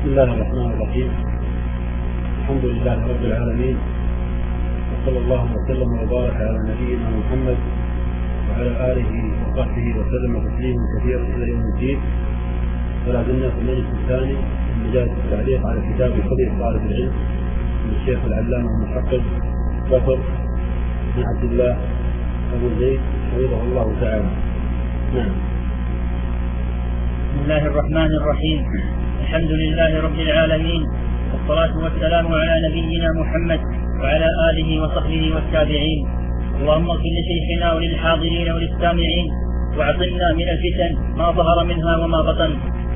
بسم الله الرحمن الرحيم. الحمد لله رب العالمين، وصلى الله وسلم وبارك على نبينا محمد وعلى آله وصحبه وسلم تسليما كثيرا إلى يوم الدين. ولا زلنا في المجلس الثاني من مجالس التعليق على كتاب خليل طالب العلم للشيخ العلامة المحقق بكر بن عبد الله أبو زيد حفظه الله تعالى. نعم. بسم الله الرحمن الرحيم. الحمد لله رب العالمين، والصلاة والسلام على نبينا محمد وعلى آله وصحبه والتابعين. اللهم اغفر لشيخنا وللحاضرين وللسامعين، وأعطنا من الفتن ما ظهر منها وما بطن.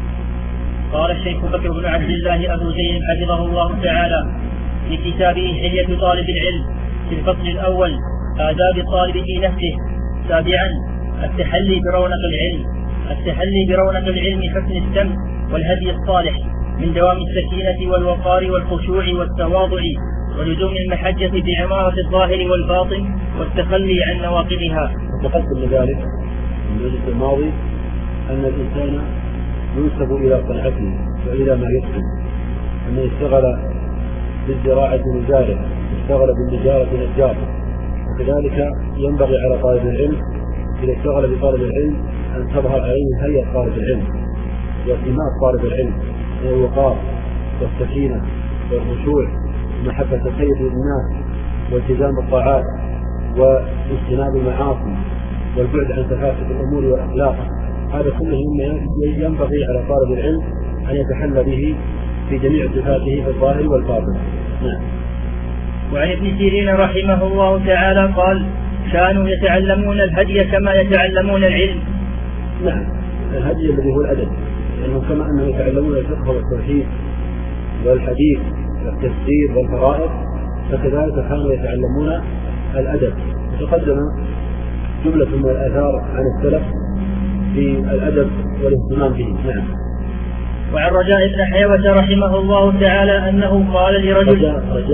قال الشيخ بكر بن عبد الله أبو زيد حفظه الله تعالى في كتابه حلية طالب العلم في الفصل الأول آداب الطالب في نفسه. سابعا التحلي برونق العلم. التحلي برونق العلم حسن السمت والهدي الصالح، من دوام السكينة والوقار والخشوع والتواضع، ولزوم المحجة بعمارة الظاهر والباطن، والتخلي عن نواقضها. وتقدم لذلك في المجلس الماضي أن الإنسان ينسب إلى صنعته وإلى ما يتقن، أنه اشتغل بالزراعة مزارع، اشتغل بالنجارة نجار. وكذلك ينبغي على طالب العلم إذا اشتغل بطالب العلم أن تظهر عليه هيئة طالب العلم وسمات طالب العلم من الوقار والسكينة والخشوع ومحبة الخير للناس والتزام الطاعات واجتناب المعاصي والبعد عن سفاسف الأمور والأخلاق. هذا كله ينبغي على طالب العلم أن يتحلى به في جميع صفاته في الظاهر والباطن. نعم. وعن ابن سيرين رحمه الله تعالى قال: كانوا يتعلمون الهدي كما يتعلمون العلم. نعم، الهدي الذي هو الأدب، لأنه كما أنهم يتعلمون الفقه والتوحيد والحديث والتفسير والفرائض، فكذلك كانوا يتعلمون الأدب. وتقدم جملة من الآثار عن السلف في الأدب والاهتمام به. نعم. وعن رجاء بن حيوة رحمه الله تعالى أنه قال لرجل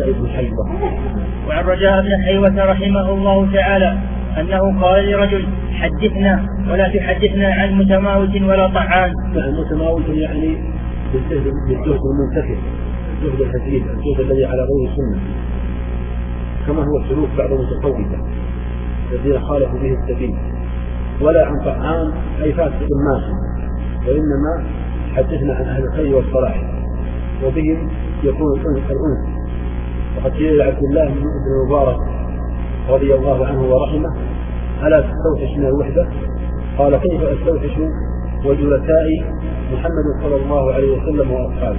وعن رجاء بن حيوة رحمه الله تعالى أنه قال لرجل: حدثنا ولا تحدثنا عن متماوت ولا طعان. المتماوت يعني بالجهد المنتفع، الجهد الحثيث، الجهد الذي على غير السنة، كما هو سلوك بعض المتصوفة الذين خالفوا به السبيل. ولا عن طعان أي فاسق ماشي، وإنما حدثنا عن أهل الخير والصلاح، وبهم يكون الأنس. وقد قيل لعبد الله بن المبارك رضي الله عنه ورحمه: ألا تستوحش من الوحدة؟ قال: كيف أستوحش وجلسائي محمد صلى الله عليه وسلم وأصحابه.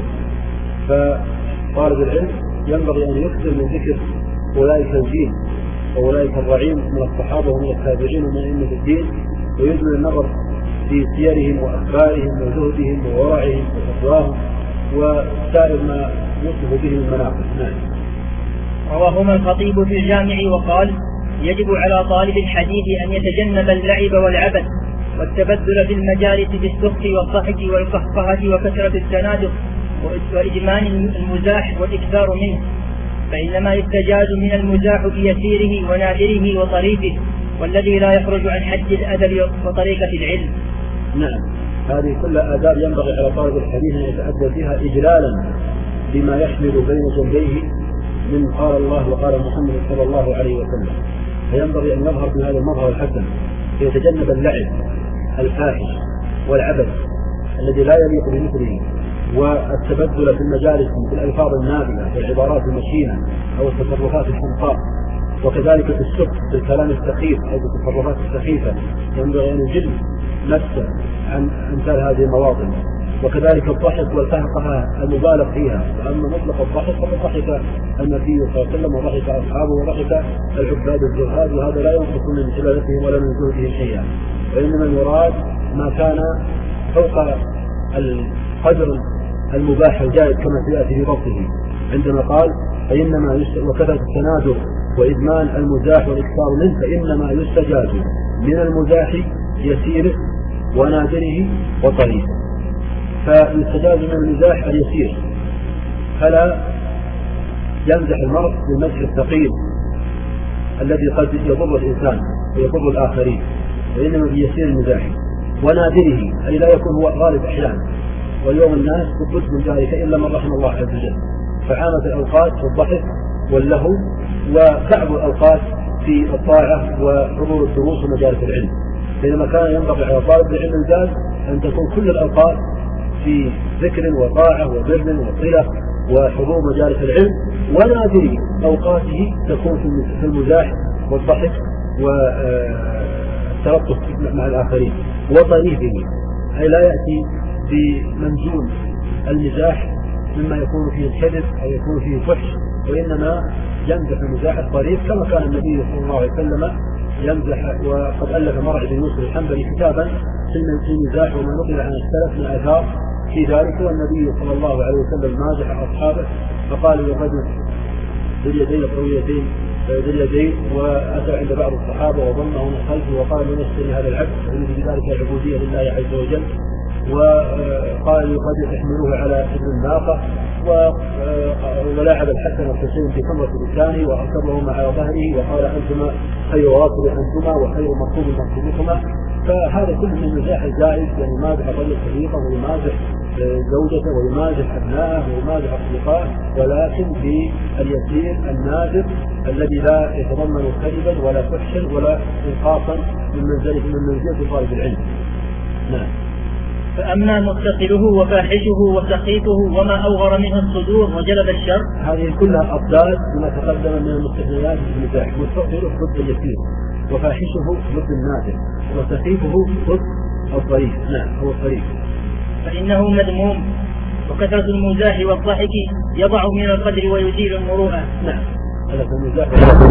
فطالب العلم ينبغي أن يكثر من ذكر أولئك الجيل وأولئك الرعيم من الصحابة ومن التابعين ومن أئمة الدين، ويجمل النظر في سيرهم وأخبارهم وزهدهم وورعهم وتقواهم وسائر ما يوصف به المناقب. نعم. رواهما الخطيب في الجامع وقال: يجب على طالب الحديث أن يتجنب اللعب والعبث والتبذل في المجالس بالسخف والضحك والقهقهة وكثرة التنادق وإدمان المزاح والإكثار منه، فإنما يستجاز من المزاح بيسيره ونادره وطريفه، والذي لا يخرج عن حد الأدب وطريقة العلم. نعم، هذه كل آداب ينبغي على طالب الحديث أن يتأدب فيها إجلالا بما يحمل بين جنبيه من قال الله وقال محمد صلى الله عليه وسلم. فينبغي أن يظهر في هذا المظهر الحسن، يتجنب اللعب الفاحش والعبث الذي لا يليق بمثله، والتبذل في المجالس بالألفاظ النابلة والعبارات المشينة أو التصرفات الحمقاء، وكذلك في السخف بالكلام السخيف أو بالتصرفات السخيفة. ينبغي أن يجل نفسه عن أمثال هذه المواطن. وكذلك الضحك والقهقهة المبالغ فيها، وأما مطلق الضحك فقد ضحك النبي صلى الله عليه وسلم وضحك أصحابه وضحك العباد الزهاد، وهذا لا ينقص من جلالتهم ولا من زهدهم شيئا، وإنما المراد ما كان فوق القدر المباح الجائز كما سيأتي في ضبطه عندما قال: فإنما وكثرة التنادر وإدمان المزاح والإكثار منه فإنما يستجاز من المزاح يسيره ونادره وطريفه. فالاستجاز من المزاح اليسير، فلا يمزح المرء بالمزح الثقيل الذي قد يضر الإنسان ويضر الآخرين، وإنما بيسير المزاح. ونادره أي لا يكون هو غالب أحيانا، واليوم الناس بد من ذلك إلا من رحم الله عز وجل، فعامة الأوقات في الضحك واللهو، وبعض الأوقات في الطاعة وحضور الدروس ومجالس العلم، بينما كان ينبغي على طالب العلم الجاد أن تكون كل الأوقات في ذكر وطاعة وبر وصلة وحضور مجالس العلم، ونادر أوقاته تكون في المزاح والضحك والتلطف مع الآخرين وطريفه، أي لا يأتي بمنزول المزاح مما يكون فيه الكذب أو يكون فيه فحش، وإنما يمزح المزاح الطريف كما كان النبي صلى الله عليه وسلم يمزح. وقد ألف مرع بن يوسف الحنبلي كتابا في المزاح وما نقل عن السلف من آثار في ذلك، والنبي صلى الله عليه وسلم مازح أصحابه فقال للرجل ذي اليدين الطويلتين ذي اليدين، وأتى عند بعض الصحابة وظنه من خلفه وقال من يشتري هذا العبد يريد بذلك العبودية لله عز وجل، وقال قد يحملوه على ابن الناقة، ولاعب الحسن والحسين في كمرة لسانه وأصرهما على ظهره وقال أنتما خير راكب أنتما وخير مركوب مركوبكما. فهذا كله من مزاح الجائز، يعني يمازح رجل صديقه ويمازح زوجته ويمازح أبنائه ويمازح أصدقائه، ولكن باليسير النادر الذي لا يتضمن كذبا ولا فحشا ولا إنقاصا من منزلة طالب العلم. نعم. فأما متصله وفاحشه وسخيفه وما أوغر منه الصدور وجلب الشر، هذه كلها أضداد بما تقدم من المستثنيات في المزاح. متصله ضد اليسير، وفاحشه ضد النادر، وسخيفه ضد الطريف. نعم، هو الطريف. فإنه مذموم، وكثرة المزاح والضحك يضع من القدر ويزيل المروءة. نعم، هذا في المزاح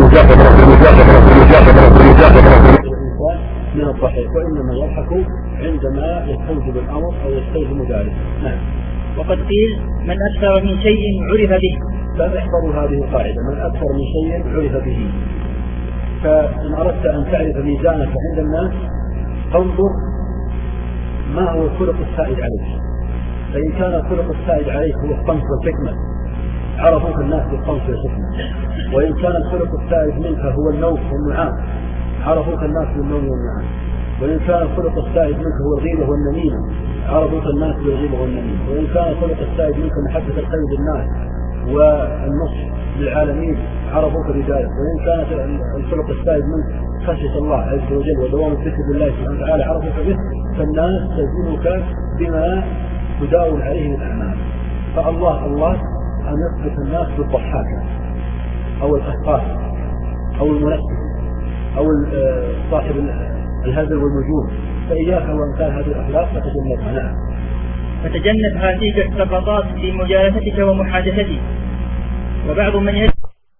من الضحك، وإنما يضحك عندما يستوجب الأمر أو يستلزم ذلك. نعم. وقد قيل من أكثر من شيء عرف به. فاحفظوا هذه القاعدة، من أكثر من شيء عرف به. فإن أردت أن تعرف ميزانك عند الناس فانظر ما هو الخلق السائد عليك. فإن كان الخلق السائد عليك هو الصمت والحكمة عرفوك الناس بالصمت والحكمة، وإن كان الخلق السائد منك هو النوم والنعام عرفوك الناس بالنوم والنعام، وإن كان الخلق السائد منك هو الغيبة والنميمة عرفوك الناس بالغيبة والنميمة، وإن كان الخلق السائد منك محبة الخير للناس والنصح للعالمين عرفوك بذلك، وإن كانت الخلق السائد منك خشية الله عز وجل ودوام الذكر بالله سبحانه وتعالى عرفوك به، فالناس تزينك بما تداول عليه من الأعمال. فالله أن يثبت الناس بالضحاكة أو الأثقال أو المنكر أو صاحب الهزل والنجوم، فإياك وأمثال هذه الأخلاق فتجنبها. نعم. فتجنب هذه السقطات في مجالستك ومحادثتك. وبعض من يجب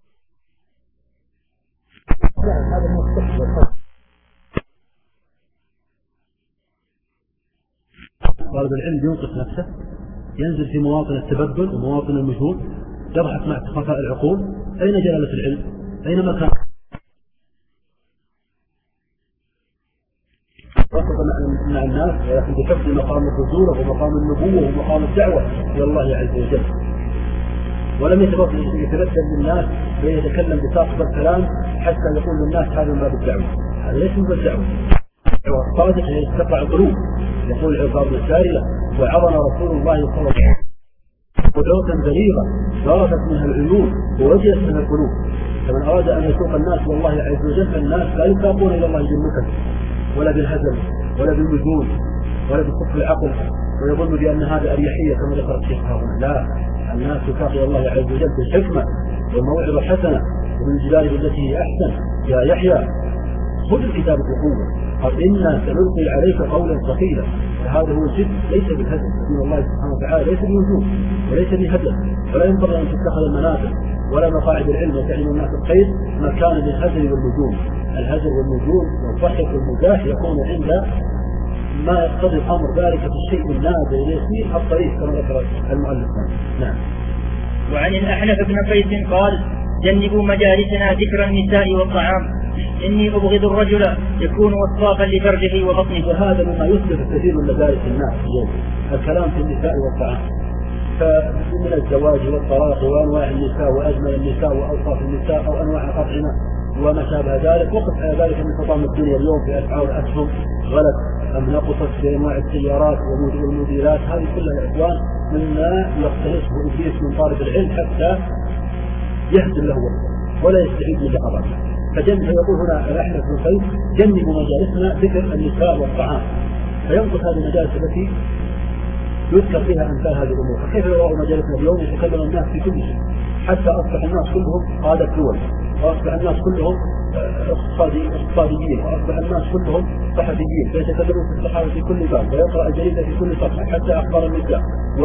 طالب العلم ينقص نفسه، ينزل في مواطن التبدل ومواطن المجهول، يضحك مع خفاء العقول. أين جلالة العلم؟ أين مكان مع الناس؟ ولكن بحفظ مقام الرسولة ومقام النبوة ومقام الدعوة إلى الله عز وجل. ولم يتبدل للناس ويتكلم بساقط الكلام حتى يقول للناس هذا من باب الدعوة. هذا ليس من باب الدعوة. الصادق يتقطع القلوب، يقول عباد السارية وعظنا رسول الله صلى الله عليه وسلم قدوة بليغة ضربت منها العيون ووجلت منها القلوب. فمن أراد أن يسوق الناس والله عز وجل فالناس لا يساقون إلى الله بالنكت ولا بالهزل ولا بالمجون ولا بخف العقل ويظن بأن هذا أريحية كما ذكر الشيخ هارون. لا، الناس تساق إلى الله عز وجل بالحكمة والموعظة الحسنة ومن الجلال بالتي هي أحسن. يا يحيى خذ الكتاب بقوة قال إنا سنلقي عليك قولا ثقيلا. فهذا هو الجد، ليس بالهزل. دين الله سبحانه وتعالى ليس بالوجوب وليس بالهزل، ولا ينبغي أن تتخذ المنافع ولا مقاعد العلم وتعلم الناس الخير مكان للهزل والنجوم. الهزل والنجوم والضحك والمزاح يكون عند ما يقتضي الأمر ذلك في الشيء النادر اليسير الطريق كما ذكر المؤلف. نعم. وعن الأحنف بن قيس قال جنبوا مجالسنا ذكر النساء والطعام إني أبغض الرجل يكون وصافا لفرجه وبطنه. وهذا مما يثبت كثير من مدارس الناس اليوم، الكلام في النساء والطعام، فمن الزواج والطلاق وأنواع النساء وأجمل النساء وأوصاف النساء أو أنواع الأطعمة وما شابه ذلك. وقف على ذلك من خطام الدنيا اليوم في أسعار أسهم غلت أم نقصت في أنواع السيارات والموديلات، هذه كلها يا إخوان مما يقتنصه إبليس من طالب العلم حتى يهدم له ولا يستعيد من لحظاته. فيقول هنا الأحنف بن قيس: جنبوا مجالسنا ذكر النساء والطعام، فينقص هذه المجالس التي يذكر فيها أمثال هذه الأمور. فكيف يرى مجالسنا اليوم يتكلم الناس في كل شيء، حتى أصبح الناس كلهم قادة دول، وأصبح الناس كلهم اقتصاديين، وأصبح الناس كلهم صحفيين فيتكلمون في الصحافة في كل باب، ويقرأ الجريدة في كل صفحة، حتى أخبار النساء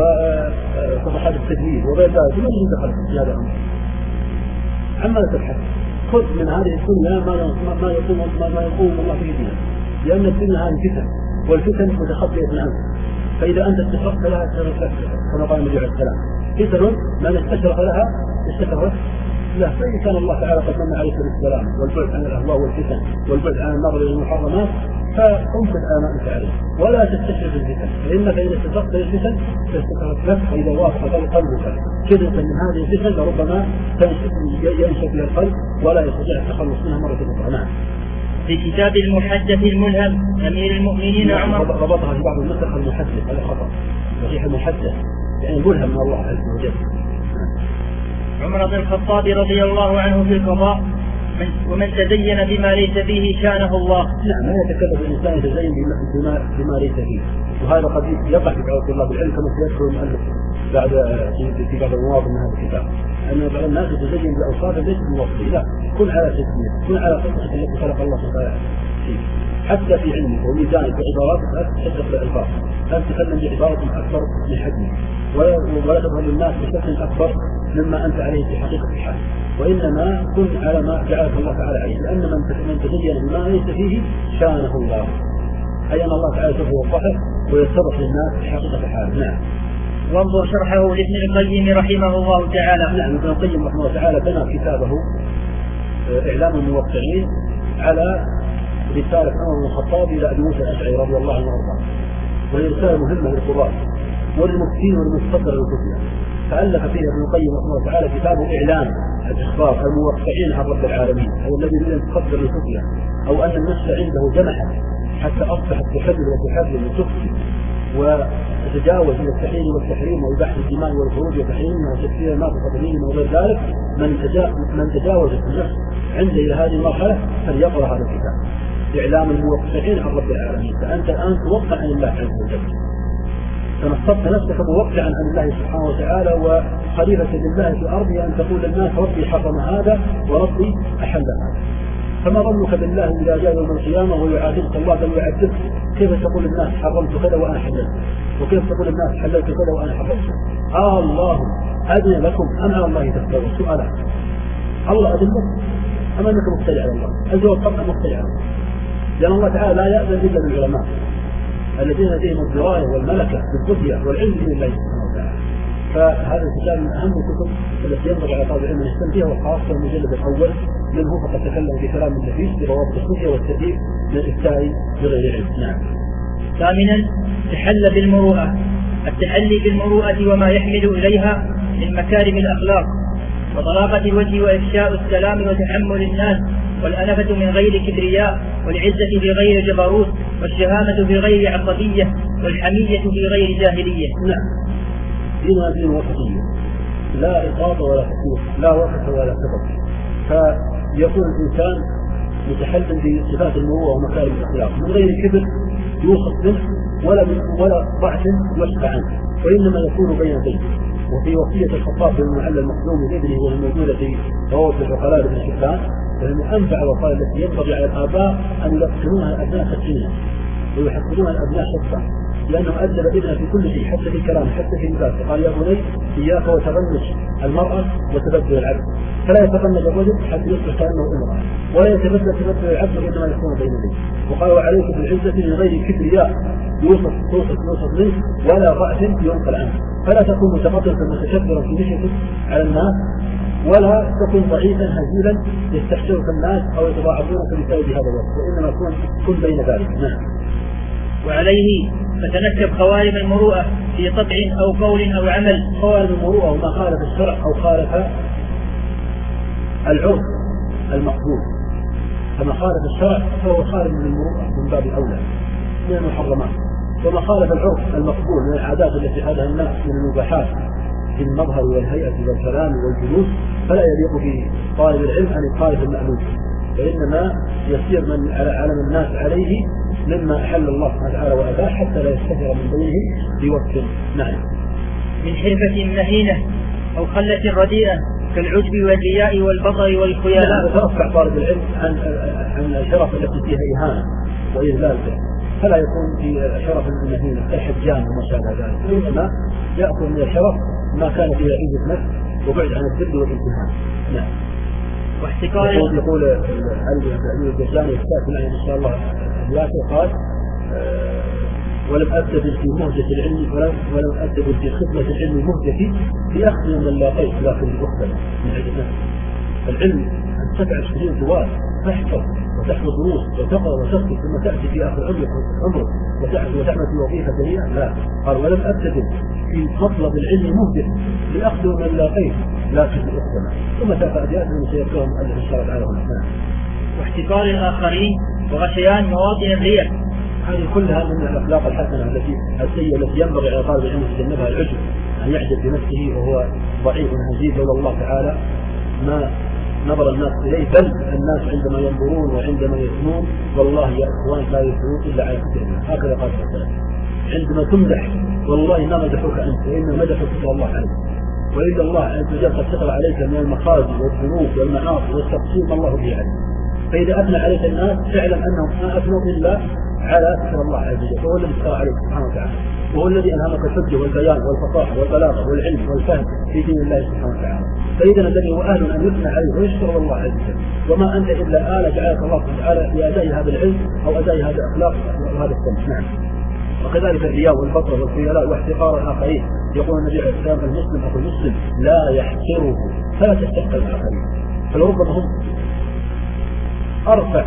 وصفحات التدليس وغير ذلك. من دخل في هذا الأمر؟ عما تبحث، خذ من هذه الدنيا ما يقوم الله به دينه، لأن الدنيا هذه فتن، والفتن متخبئة عنك، فإذا أنت استشرقت لها استشرقت كما قال النبي عليه السلام: فتن من استشرق لها استشرقت له. فإن كان الله تعالى قد من عليك بالسلام والبعد عن الأهواء والفتن والبعد عن النظر إلى المحرمات، فأمسك ما أنت عليه ولا تستشرق الفتن، فإنك إذا استشرقت للفتن تستشرقت لك. فإذا وافق قلبك كذا من هذه الفتن لربما ينشف له القلب ولا يستطيع التخلص منها مرة أخرى. نعم. في كتاب المحدث الملهم أمير المؤمنين عمر ربطها في بعض النسخ المحدث، هذا خطأ، صحيح المحدث يعني ملهم من الله عز وجل. عمر بن الخطاب رضي الله عنه في القضاء: ومن تزين بما ليس فيه شانه الله. نعم، لا يتكلف الإنسان يتزين بما ليس فيه، وهذا قد يقع في بعض طلاب العلم كما سيذكر المؤلف بعد في بعض المواضع من هذا الكتاب، أن بعض الناس يتزين بأوصاف ليست بوصفه، لا، كن على تسمية، كن على قصة التي خلق الله سبحانه فيه، حتى في علمك وميزانك وعباراتك لا تتشدق بالألفاظ، لا تتكلم بعبارة أكبر من حجمك، ولا تظهر للناس بشكل أكبر مما أنت عليه في حقيقة الحال، وإنما كن على ما جعلك الله تعالى عليه، لأن من تزين بما ليس فيه شانه الله، أي أن الله تعالى سوف يوضحه ويتضح للناس في حقيقة الحال. نعم. وانظر شرحه لابن القيم رحمه الله تعالى. نعم، ابن القيم رحمه الله تعالى بنى كتابه إعلام الموقعين على رسالة عمر بن الخطاب إلى أبي موسى الأشعري رضي الله عنه وارضاه، وهي رسالة مهمة للقضاة والمفتين والمتصدر للفتيا. فألف فيها ابن القيم رحمه الله تعالى كتابه إعلام الإخبار الموقعين عن رب العالمين، أو الذي يريد أن يتصدر للفتيا، أو أن النفس عنده جمحت حتى أصبحت تحلل وتحلل وتفتي وتتجاوز من التحليل والتحريم وإباحة الدماء والخروج وتحريمها وتكفير الماء وتقديمه وغير ذلك. من تجاوزت النفس عنده إلى هذه المرحلة فليقرأ هذا الكتاب إعلام الموقعين عن رب العالمين. فأنت الآن توقع عن الله عز وجل، فنصبت نفسك موقعا عن الله سبحانه وتعالى وخليفة لله في الأرض، أن تقول للناس: ربي حرم هذا وربي أحل هذا. فما ظنك بالله إذا جاء يوم القيامة ويعاتبك الله بل يعذبك؟ كيف تقول للناس حرمت كذا وأنا حللت، وكيف تقول للناس حللت كذا وأنا حرمت؟ الله أذن لكم أم على الله تفترون؟ سؤالات. الله أذن لكم أم أنك مبتدع على الله؟ الجواب طبعا مبتدع على الله، لأن الله تعالى لا يأذن إلا للعلماء الذين لديهم الدراية والملكة بالفتية والعلم من الله سبحانه وتعالى. فهذا الكتاب من أهم الكتب التي ينبغي على طالب العلم أن يهتم بها، وخاصة المجلد الأول منه فقد تكلم في كلام نفيس بضوابط الفتية والتدريب من الإفتاء بغير علم. نعم. ثامنا: تحل بالمروءة. التحلي بالمروءة وما يحمل إليها من مكارم الأخلاق وطلاقة الوجه وإفشاء السلام وتحمل الناس، والأنفة من غير كبرياء، والعزة في غير جبروت، والشهامة في غير عصبية، والحمية في غير جاهلية. نعم، ديننا دين وسطية، لا إطاطة ولا حقوق، لا وسط ولا سبب. فيكون الإنسان متحلل بصفات المروءة ومكارم الأخلاق من غير كبر يوصف منه ولا ضعف يشفع عنه، وإنما يكون بين بين. وفي وصية الخطاب بالمعلى المخدوم لابنه وهي موجودة في روابط العقلاء بن حبان، فإن أنفع الوصايا التي ينبغي على الآباء أن يلقنوها الأبناء خشينا ويحفظونها الأبناء حفظا، لأنه أدب ابنه في كل شيء، حتى في كلام، حتى في لباس. قال: يا بني إياك وتغنج المرأة وتبدل العبد، فلا يتغنج الرجل حتى يصبح كأنه امرأة، ولا يتبدل العبد إنما يكون بين يديه. وقال: وعليك بالعزة من غير كبرياء يوصف منه ولا ضعف ينقل عنه، فلا تكون متقدما متشبرا في مشيتك على الناس، ولا تكن ضعيفا هزيلا يستحشرك الناس أو يتضاعفونك بسبب هذا الوصف، وإنما كن بين ذلك. نعم. وعليه فتنكب خوارم المروءة في طبع أو قول أو عمل. خوارم المروءة وما خالف الشرع أو خالف العرف المقبول، فما خالف الشرع فهو خارج من المروءة من باب أولى، من المحرمات، وما خالف العرف المقبول من العادات التي عادها الناس من المباحات في المظهر والهيئة والكلام والجلوس فلا يليق بطالب العلم أن يخالف المألوف، فإنما يسير من علم الناس عليه مما أحل الله سبحانه وتعالى وأباه حتى لا يستثر من بينهم بوقت. نعم. من حرفة مهينة أو خلة رديئة كالعجب والرياء والبطر والخيلاء. يترفع طالب العلم عن الحرف التي فيها إهانة وإذلال، فلا يكون في شرف المهينة كالحجام وما شابه ذلك، إنما يأخذ من الشرف ما كان فيه عزة نفس وبعد عن الذل والامتهان. نعم. واحتقار يقول علي الجزاني يستأذن إن شاء الله قال ولم أبتدل في مهجة العلم ولم أبتدل في خدمة العلم مهجتي في أخذ من لاقيت لكن الأخرى من عدد نفس. العلم أن تفعل سنين طوال تحفظ وتحفظ دروس وتقرأ وتكتب ثم تأتي في آخر عمرك وتعمل في وظيفة دنيئة. لا، قال ولم أبتدل في مطلب العلم مهجتي لأخذ من لاقيت لكن الأخرى ثم تأتي من سيكون مؤلف إن شاء الله تعالى هنا. واحتقار الآخرين وغشيان مواطن الرياء. هذه كلها من الأخلاق الحسنة السيئة التي ينبغي على طالب العلم يتجنبها العجب، أن يعجب بنفسه وهو ضعيف هزيل لولا الله تعالى ما نظر الناس إليه، بل الناس عندما ينظرون وعندما يثنون والله يا إخوان لا يثنون إلا على كثيرنا. هكذا قال الرسول عندما تمدح والله ما مدحوك أنت وإنما مدحوك الله عنك، وإذا الله عز وجل قد سطر عليك من المخازي والذنوب والمعاصي والتقصير ما الله به عليك. فإذا أثنى عليك الناس فاعلم أنهم ما أثنوا إلا على ستر الله عز وجل، وهو الذي سطر عليك سبحانه وتعالى، وهو الذي ألهمك الحجة والبيان والفصاحة والبلاغة والعلم والفهم في دين الله سبحانه وتعالى. فإذا الذي هو أهل أن يثنى عليه ويشكر الله عز وجل، وما أنت إلا آلة جعلك الله سبحانه وتعالى لأداء هذا العلم أو أداء هذا الأخلاق وهذا السمع. نعم. وكذلك الرياء والبطر والخيلاء واحتقار الآخرين. يقول النبي عليه السلام المسلم أخو المسلم لا يحقره فلا تستحقر الآخرين، فلربما هم أرفع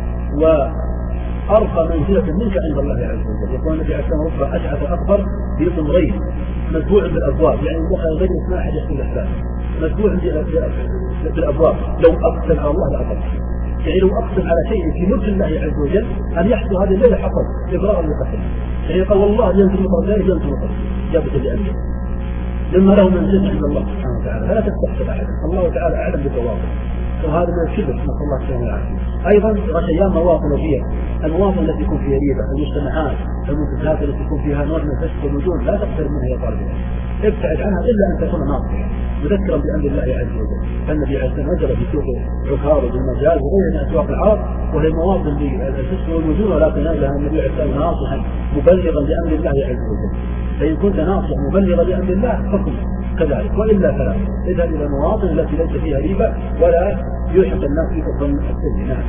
وأرقى منزلة منك عند الله عز وجل. يقول النبي عليه السلام ربما أشعث أكبر في ضمرين مدفوع بالأبواب، يعني دخل غير ما أحد يحصل الأحلام مدفوع بالأبواب، لو أقسم على الله لأقسم، يعني لو أقسم على شيء في ملك الله عز وجل أن يحصل هذا الليل حصل إبراء لقسم، يعني قال والله ينزل مطر لا ينزل مطر جابت لأجله لما له منزل عند الله سبحانه وتعالى، فلا تستحسن أحدا، الله تعالى أعلم بالتواضع، وهذا من الشبه نسأل الله سبحانه وتعالى. أيضا غشيان مواطن فيها، المواطن التي يكون فيها ريبة، المجتمعات المنتجات التي يكون فيها نوع من الفسق والوجود لا تقترب منها يا طالب العلم، ابتعد عنها إلا أن تكون ناصحا مذكرا بأمر الله عز وجل. فالنبي عليه السلام نزل في سوق عكاظ وبالمجال وغيرها من أسواق العرب وهي مواطن للفسق والوجود، ولكن نزلها النبي عليه السلام ناصحا مبلغا بأمر الله عز وجل. فإن كنت ناصحا مبلغا بأمر الله فكن كذلك، وإلا فلا اذهب إلى المواطن التي ليس فيها ريبة ولا يلحق الناس في الظن السيء. نعم.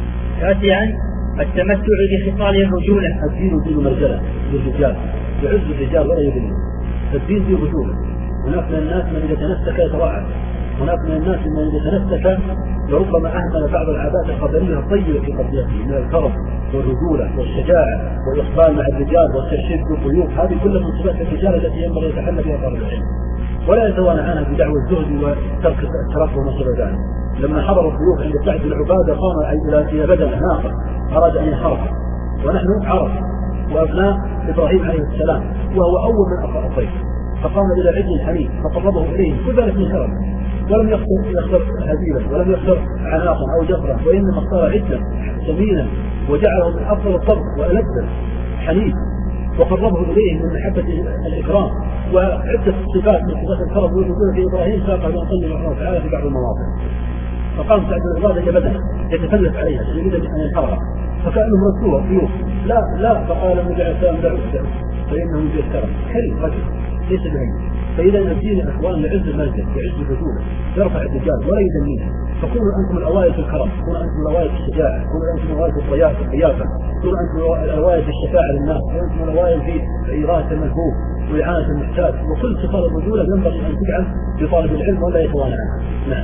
تاسعا التمتع بخصال الرجولة. الدين دين مرجلة للرجال، يعز الرجال ولا يذل، الدين دين رجولة. هناك من الناس من إذا تنسك يتوعد، هناك من الناس من إذا تنسك لربما أهمل بعض العادات القدرية الطيبة في قضيته من الكرم والرجولة والشجاعة والإقبال مع الرجال والترشيد بالضيوف، هذه كلها من صفات الرجال التي ينبغي يتحلى بها طالب العلم، ولا يتوانى عنها بدعوى الزهد وترك الترفه وما شابه ذلك. لما حضر الضيوف عند سعد بن عبادة قام إلى بدنه ناقة أراد أن ينحرف، ونحن عرب وأبناء إبراهيم عليه السلام وهو أول من أخر الضيف، فقام إلى عجل الحنيف فقربه إليه كل ذلك من كرم، ولم يختر هزيلا ولم يختر عناقا أو جفرا، وإنما اختار عجلا سمينا وجعله من أفضل الطبع وألذ حنيف، وقربه إليه من محبة الإكرام وعدة صفات من صفات الكرم والرجولة في إبراهيم ساقها بأن طيب الله تعالى في بعض المواضع. فقام سعد بن عبادة بدنه يتفلت عليها يريد أن ينحرها، فكأنه مرسوها الضيوف لا فقال النبي عليه السلام دعوه فإنه من الكرم كريم رجل ليس بهين. فإذا الدين يا إخوان لعز المنزل يعز الرجولة يرفع الرجال ولا يدنيها، فكونوا أنتم الأوائل في الكرم، كونوا أنتم الأوائل في الشجاعة، كونوا أنتم الأوائل في الضيافة، كونوا أنتم الأوائل في الشفاعة للناس، كونوا أنتم الأوائل في إغاثة الملهوف وإعانة المحتاج، وكل صفات الرجولة ينبغي أن تجعل بطالب العلم ولا يتوانى عنها. نعم.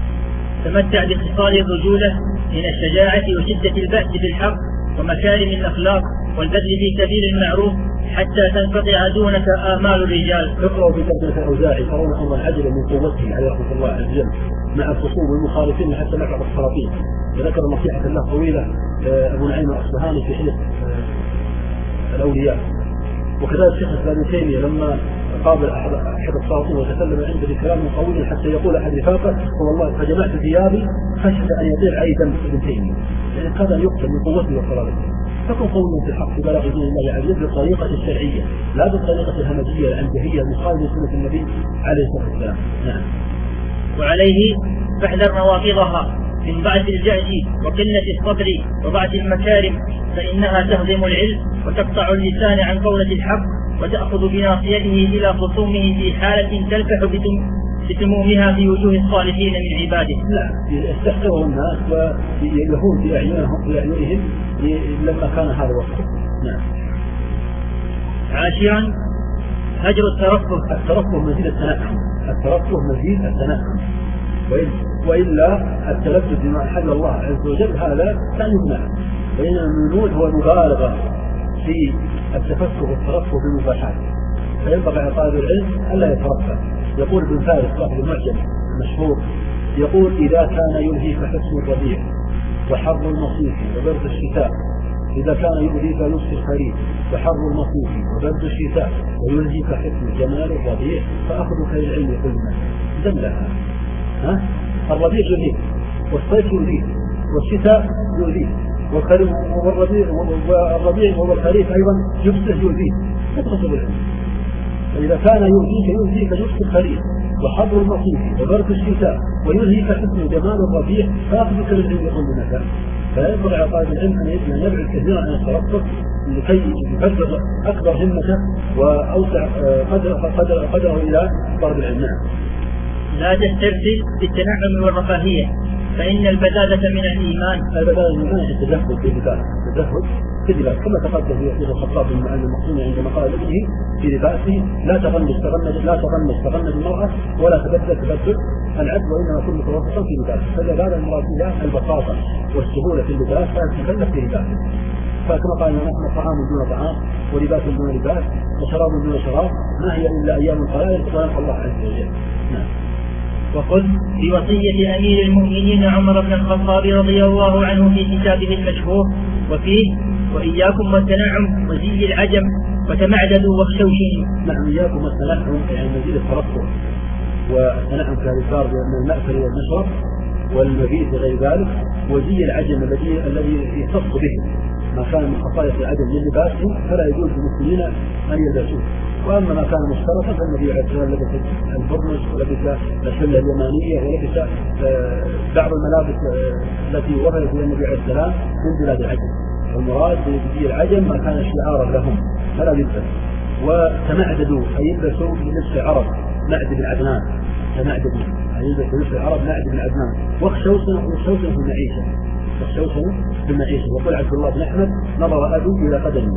تمتع بخصال الرجولة من الشجاعة وشدة البأس بالحق ومكارم الأخلاق والبذل في سبيل المعروف حتى تنقطع دونك آمال الرجال. اقرأوا في ترجمة الأوزاعي ترون أمرا عجبا من قوته عليه رحمة الله عز وجل مع الخصوم والمخالفين حتى مع السلاطين. وذكر نصيحة الله طويلة أبو نعيم الأصبهاني في حديث الأولياء. وكذلك شيخ ابن تيمية لما قابل أحد السلاطين وتكلم عنده بكلام قوي حتى يقول أحد رفاقه والله فجمعت ثيابي خشية أن يطير أي دم ابن تيمية، يعني هذا يقتل من قوته وصلابته. فكن قولنا في الحق في بلاغ دين الله عز وجل بالطريقة الشرعية لا بالطريقة الهمجية العنجهية المخالفة لسنة النبي عليه الصلاة والسلام. نعم. وعليه فاحذر نواقضها من بعد الجهل وقلة الصبر وبعد المكارم، فإنها تهضم العلم وتقطع اللسان عن قولة الحق وتأخذ بناصيته إلى خصومه في حالة تلفح بسمومها في وجوه الصالحين من عباده. لا، يستحقره الناس ويلهون في أعينهم لما كان هذا وقته. نعم. عاشرا هجر الترفه. الترفه مزيد التنعم، الترفه مزيد التنعم، وإلا التلذذ بما أحل الله عز وجل هذا لا يمنع، بينما المنون هو المبالغة في التفكه والترفه بالمباحات، فينبغي على طالب العلم ألا يترفه. يقول ابن فارس صاحب المعجم المشهور يقول إذا كان يلهيك حسن الربيع وحر المصيف وبرد الشتاء، إذا كان يلهيك لبس الخريف وحر المصيف وبرد الشتاء ويلهيك حسن جمال الربيع فأخذك للعلم كلنا دلها. الربيع يلهيك والصيف يلهيك والشتاء يلهيك والربيع والخريف أيضا لبسه يلهيك، تدخل بالعلم. فإذا كان يلهيك لبس الخريف وحر المصيف وبرد الشتاء ويلهيك حسن جمال الربيع فأخذك للعلم كلنا. فينبغي على طالب العلم أن يبعد كثيرا عن الترفه لكي يفرغ أكبر همته وأوسع قدره إلى طالب العلم. لا تسترسل بالتنعم والرفاهية فإن البذاذة من الإيمان. البذاذة من الإيمان التزهد في اللباس كما تقدم في يحيى الخطاب بن المخزومي عندما قال لابنه في لباسه لا تغنج المرأة ولا تبذل العبد وإنما كن متوسطا في لباسه. فالبذاذة المراد بها البساطة والسهولة في اللباس فلا تتكلف في لباسه. فكما قال نحن طعام دون طعام ولباس دون لباس وشراب دون شراب ما هي إلا أيام قلائل تبارك الله عز وجل. نعم. وقل بوصية أمير المؤمنين عمر بن الخطاب رضي الله عنه في كتابه المشهور وفيه وإياكم والتنعم وزي العجم وتمعددوا واخشوشنوا. نعم، إياكم والتنعم يعني مزيد الترفه، والتنعم كالإكثار من المأكل والمشرب والمبيت وغير ذلك، وزي العجم الذي يختص به ما كان من خصائص العجم للباس فلا يجوز للمسلمين أن يلبسوه. وأما ما كان مشتركا فالنبي عليه الصلاة والسلام لبس البرنس ولبس الحلة اليمانية ولبس بعض الملابس التي وردت إلى النبي عليه السلام من بلاد العجم. والمراد بزي العجم ما كان شعارا لهم فلا يلبس. وتمعددوا أي يلبسوا بلبس العرب معد بن عدنان، تمعددوا أي يلبسوا بلبس العرب معد بن عدنان. واخشوشنوا في المعيشة. وقال عبد الله بن أحمد نظر أبي إلى قدمي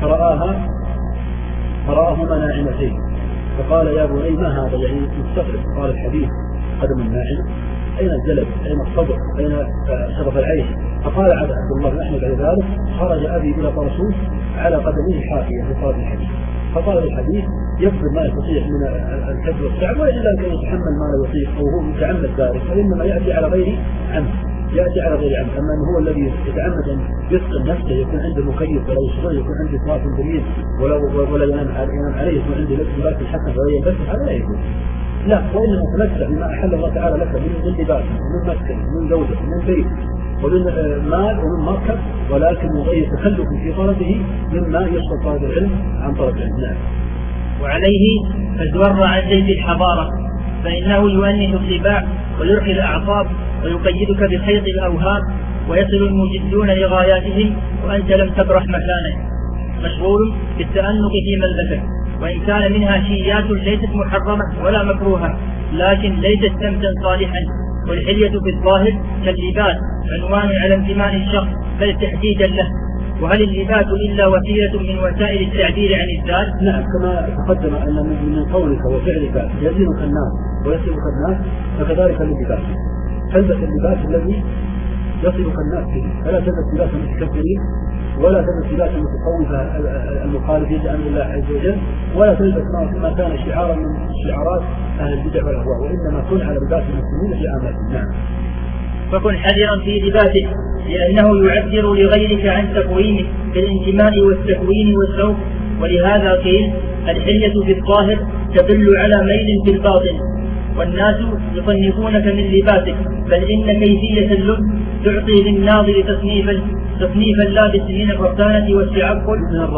فرآهما ناعمتين فقال يا بني ما هذا، يعني مستغرب. قال الحديث قدم الناعمة أين الجلد أين الصبر أين شرف العيش؟ فقال عبد الله بن أحمد بعد ذلك خرج أبي إلى طرسوس على قدميه حافية في صلاة الحديث. فقال الحديث يكبر ما يستطيع من الكبر والتعب وإلا كان يتحمل ما لا يطيق أو هو متعمد ذلك، فإنما يأتي على غير عمد. أما أنه هو الذي يتعمد أن يسقل نفسه يكون عنده مكيف ولا يشغل، يكون عنده صلاة جميل ولا ينام عليه، يكون عنده لباس الحسن ولا يلبس، هذا لا يجوز. لا، وإنما تمتع بما أحل الله تعالى لك من لباس ومن مسكن ومن زوجة ومن بيت ومن مال ومن مركب، ولكن غير تخلف في طلبه مما يشغل طالب العلم عن طلب العلم. وعليه فازور عن زيد الحضارة فإنه يؤنث الطباع ويرخي الأعصاب ويقيدك بخيط الأوهام ويصل المجدون لغاياتهم وأنت لم تبرح مكانك. مشغول بالتأنق في ملبسك، وإن كان منها شيئات ليست محرمة ولا مكروهة لكن ليست سمتا صالحا. والحلية في الظاهر كاللباس عنوان على امتمان الشخص بل تحديدا له. وهل اللباس إلا وسيلة من وسائل التعبير عن الذات؟ نعم، كما تقدم أن من قولك وفعلك يزينك الناس ويسلك الناس فكذلك اللباس. تلبس اللباس الذي يصلك الناس به، فلا تلبس لباس المتكبرين ولا تلبس لباس المتخوفة المخالفين لأمر الله عز وجل، ولا تلبس ما كان شعارا من شعارات أهل البدع والأهواء، وإنما كن على لباس المسلمين في أعمالهم. نعم. فكن حذرا في لباسك، لأنه يعبر لغيرك عن تقويمك بالانتماء والتكوين والذوق. ولهذا قيل: الحلية في الظاهر تدل على ميل في الباطن. والناس يصنفونك من لباسك، بل إن كيفية اللبس تعطي للناظر تصنيف اللابس من الركانة والتعقل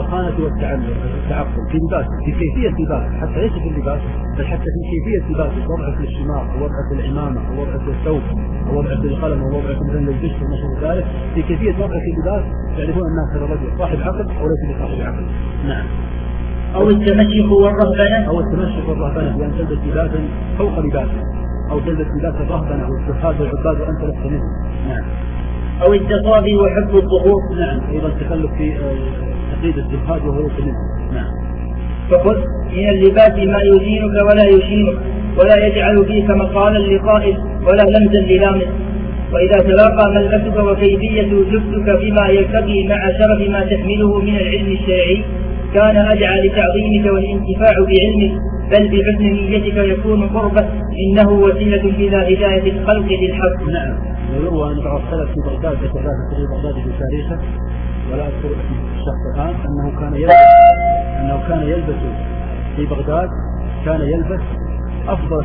في اللباس، في كيفية اللباس، حتى ليس في اللباس بل حتى في كيفية اللباس، وضعه في الشماغ ووضعه في العمامة ووضعه في الثوب ووضعه في القلم ووضعه مثلا الجسم وما ذلك. في كيفية وضعه في اللباس يعرفون الناس هذا الرجل صاحب عقل أو ليس بصاحب عقل. نعم. أو التمشق والرهبنة بأن تلبس لباسا فوق لباسه، أو تلبس لباس الرهبنة والزهاد والعباد وأنت لست منه. نعم. أو التصابي وحب الظهور. نعم. أيضا تخلف في تقييد الزهاد وهو منه. نعم. فخذ من اللباس ما يزينك ولا يشينك، ولا يجعل فيك مقالا لقائل ولا لمزا للامس. وإذا تلاقى ملبسك وكيفية لبسك بما يلتقي مع شرف ما تحمله من العلم الشرعي، كان أدعى لتعظيمك والانتفاع بعلمك، بل بحسن نيتك يكون قربة، إنه وسيلة إلى هداية الخلق للحق. نعم. ويروى أن بعض السلف في بغداد، في بغداد في تاريخه ولا أذكر الشخص الآن، أنه كان يلبس في بغداد، كان يلبس أفضل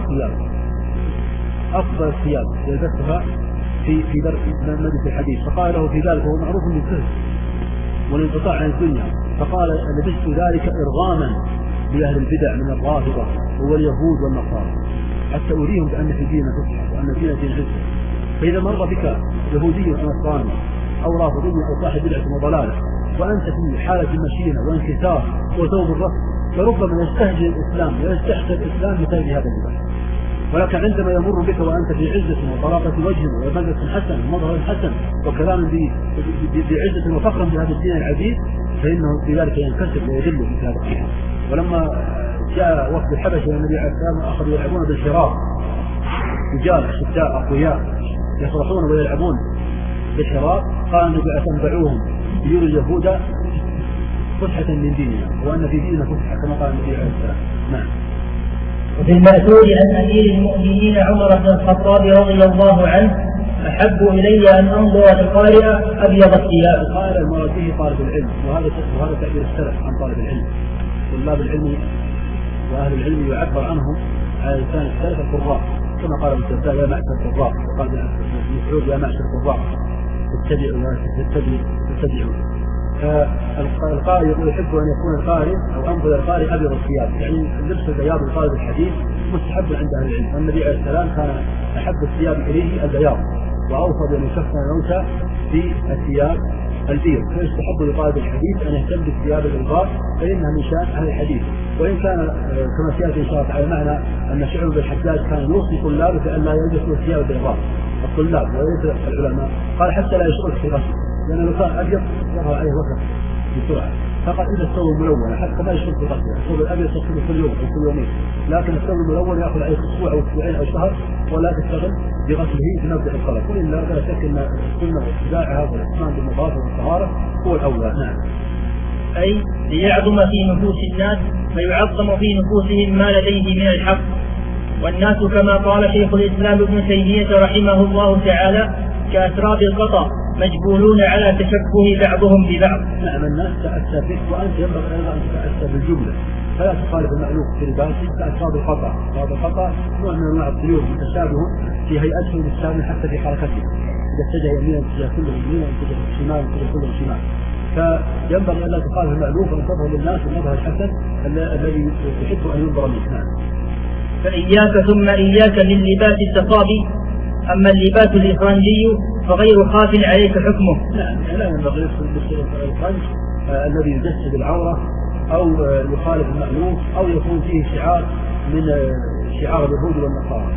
الثياب يلبسها في مجلس الحديث. فقال له في ذلك: هو معروف بالزهد والانقطاع عن الدنيا. فقال: لبست ذلك إرغاما بأهل البدع من الرافضة واليهود والنصارى، حتى أريهم بأن في ديننا فسحة وأن ديننا دين عزة. فإذا مر بك يهودي ونصراني أو رافضي أو صاحب بدعة وضلالة وأنت في حالة مشينة وانكسار وثوب الرفض، فربما يستهجن الإسلام ويستحسن الإسلام بسبب هذا اللباس. ولكن عندما يمر بك وأنت في عزة وطلاقة وجه ومجلس حسن ومظهر حسن وكلام بعزة وفخرا بهذا الدين العزيز، فإنه بذلك ينكسر ويذل في هذا الدين. ولما جاء وفد الحبشة والنبي عليه السلام أخذوا يلعبون بالشراب، رجال أشداء أقوياء يفرحون ويلعبون بالشراب، قال النبي عليه السلام: دعوهم ليروا اليهود فسحة من ديننا وأن في ديننا فسحة، كما قال النبي عليه السلام. نعم. وفي المأثور عن أمير المؤمنين عمر بن الخطاب رضي الله عنه: أحب إلي أن أنظر للقارئ أبيض الثياب. قال المراد به طالب العلم، وهذا تعبير السلف عن طالب العلم. طلاب العلم وأهل العلم يعبر عنهم على لسان السلف القراء، كما قال ابن الدرداء: يا معشر القراء، وقال ابن مسعود: يا معشر القراء اتبعوا. فالقارئ يقول: يحب أن يكون القارئ أو أنظر القارئ أبيض الثياب، يعني لبس البياض لطالب الحديث مستحب عند أهل العلم. النبي عليه السلام كان أحب الثياب إليه البياض، وأوصى بأن يشفع الموتى في الثياب البيض، فيستحب لطالب الحديث أن يهتم بالثياب البيضاء، فإنها من شأن أهل الحديث. وإن كان كما سيأتي إن شاء الله على معنى أن شعب بن الحجاج كان يوصي طلابه بأن لا يلبسوا الثياب البيضاء، الطلاب وليس العلماء، قال: حتى لا يشعر في غسل، لأن لو كان أبيض يظهر عليه وسخ بسرعة. فقال: إذا الثوب الملون حتى ما يشعر في غسل، الثوب الأبيض يغسله كل يوم أو كل يومين، لكن الثوب الملون يأخذ عليه أسبوع أو أسبوعين أو شهر، ولا تشتغل بغسله في مبدأ الطلب. وإلا لا شك أن السنة واتباعها والإتمام بالنظافة والطهارة هو الأولى. نعم. أي ليعظم في نفوس الناس فيعظم في نفوسهم ما لديه من الحق. والناس كما قال شيخ الإسلام ابن تيمية رحمه الله تعالى: كأسراب القطا مجبولون على تشبه بعضهم ببعض. نعم. الناس تأسى بك، وأنت ينبغي أيضا أن تتأسى بالجملة، فلا تخالف المألوف في لباسك كأسراب القطا. أسراب القطا نوع من أنواع الطيور متشابه في هيئته متشابه حتى في حركته، إذا اتجه يمينا اتجه كله يمينا، اتجه شمالا اتجه كله شمال. فينبغي أن لا تخالف المألوف وأن تظهر للناس المظهر الحسن الذي يحب أن ينظر منه. نعم. فإياك ثم إياك من لباس التصابي. أما اللباس الإفرنجي فغير خاف عليك حكمه. لا ينبغي الإفرنج الذي يجسد العورة أو يخالف المألوف أو يكون فيه شعار من شعار اليهود والنصارى.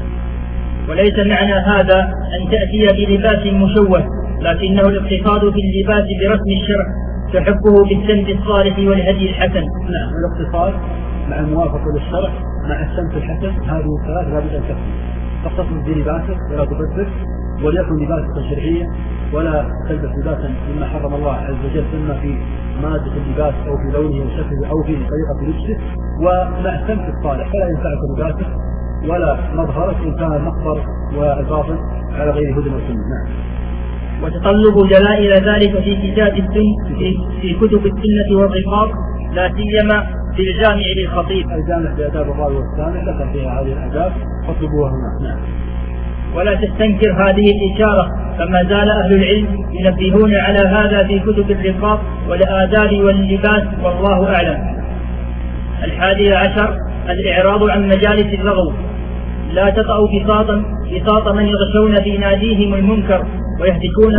وليس معنى هذا أن تأتي بلباس مشوه، لكنه الاقتصاد في اللباس برسم الشرع تحبه بالسمت الصالح والهدي الحسن. نعم. الاقتصاد مع الموافقة للشرع مع السمت الحسن، هذه الثلاث لا بد أن تكون. تقتصد بلباسك ولا تبذر، وليكن لباسك شرعيا، ولا تلبس لباسا مما حرم الله عز وجل، إما في مادة اللباس أو في لونه وشكله أو في طريقة لبسه، ومع السمت الصالح. فلا ينفعك لباسك ولا مظهرك إن كان المخبر والباطن على غير هدى وسنة. نعم. وتطلب دلائل ذلك في كتب السنة والرقاق، لا سيما في الجامع للخطيب. الجامع بآداب الراوي والسامع ذكر فيها هذه الآداب فاطلبوها هنا. نعم. ولا تستنكر هذه الإشارة، فما زال أهل العلم ينبهون على هذا في كتب الرقاق والآداب واللباس، والله أعلم. 11 الإعراض عن مجالس اللغو. لا تطأوا بساط من يغشون في ناديهم المنكر ويهتكون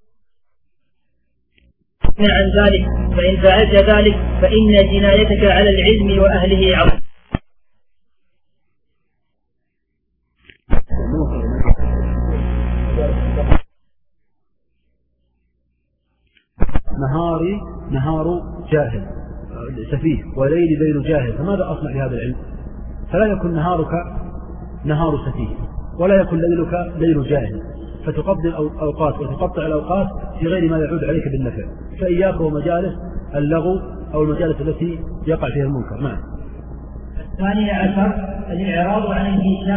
عن ذلك، فإن فعلت ذلك فإن جنايتك على العلم وأهله عظيم. نهار جاهل سفيه وليل ليل جاهل، فماذا أصنع بهذا العلم؟ فلا يكن نهارك نهار سفيه ولا يكن ليلك ليل جاهل، فتقضي الأوقات وتقطع الأوقات في غير ما يعود عليك بالنفع. فإياك ومجالس اللغو أو المجالس التي يقع فيها المنكر. نعم. 12 الإعراض عن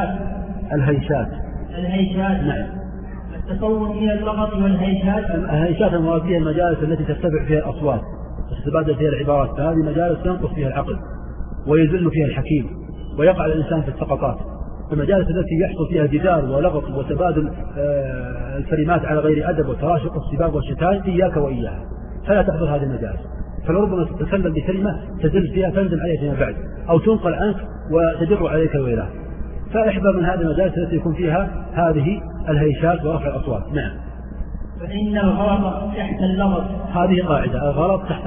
الهيشات. نعم. التصور من اللغط والهيشات. الهيشات المراد فيها المجالس التي ترتفع فيها الأصوات وتتبادل فيها العبارات، فهذه مجالس ينقص فيها العقل ويذل فيها الحكيم ويقع الإنسان في السقطات. المجالس التي يحصل فيها جدال ولغط وتبادل الكلمات على غير أدب وتراشق السباب والشتائم، إياك وإياها، فلا تحضر هذه المجالس. فلربما تتكلم بكلمة تزل فيها تندم عليها فيما بعد، أو تنقل عنك وتجر عليك الويلات. فاحذر من هذه المجالس التي يكون فيها هذه الهيشات ورفع الأصوات. نعم. فإن الغلط تحت اللغط. هذه قاعدة، الغلط تحت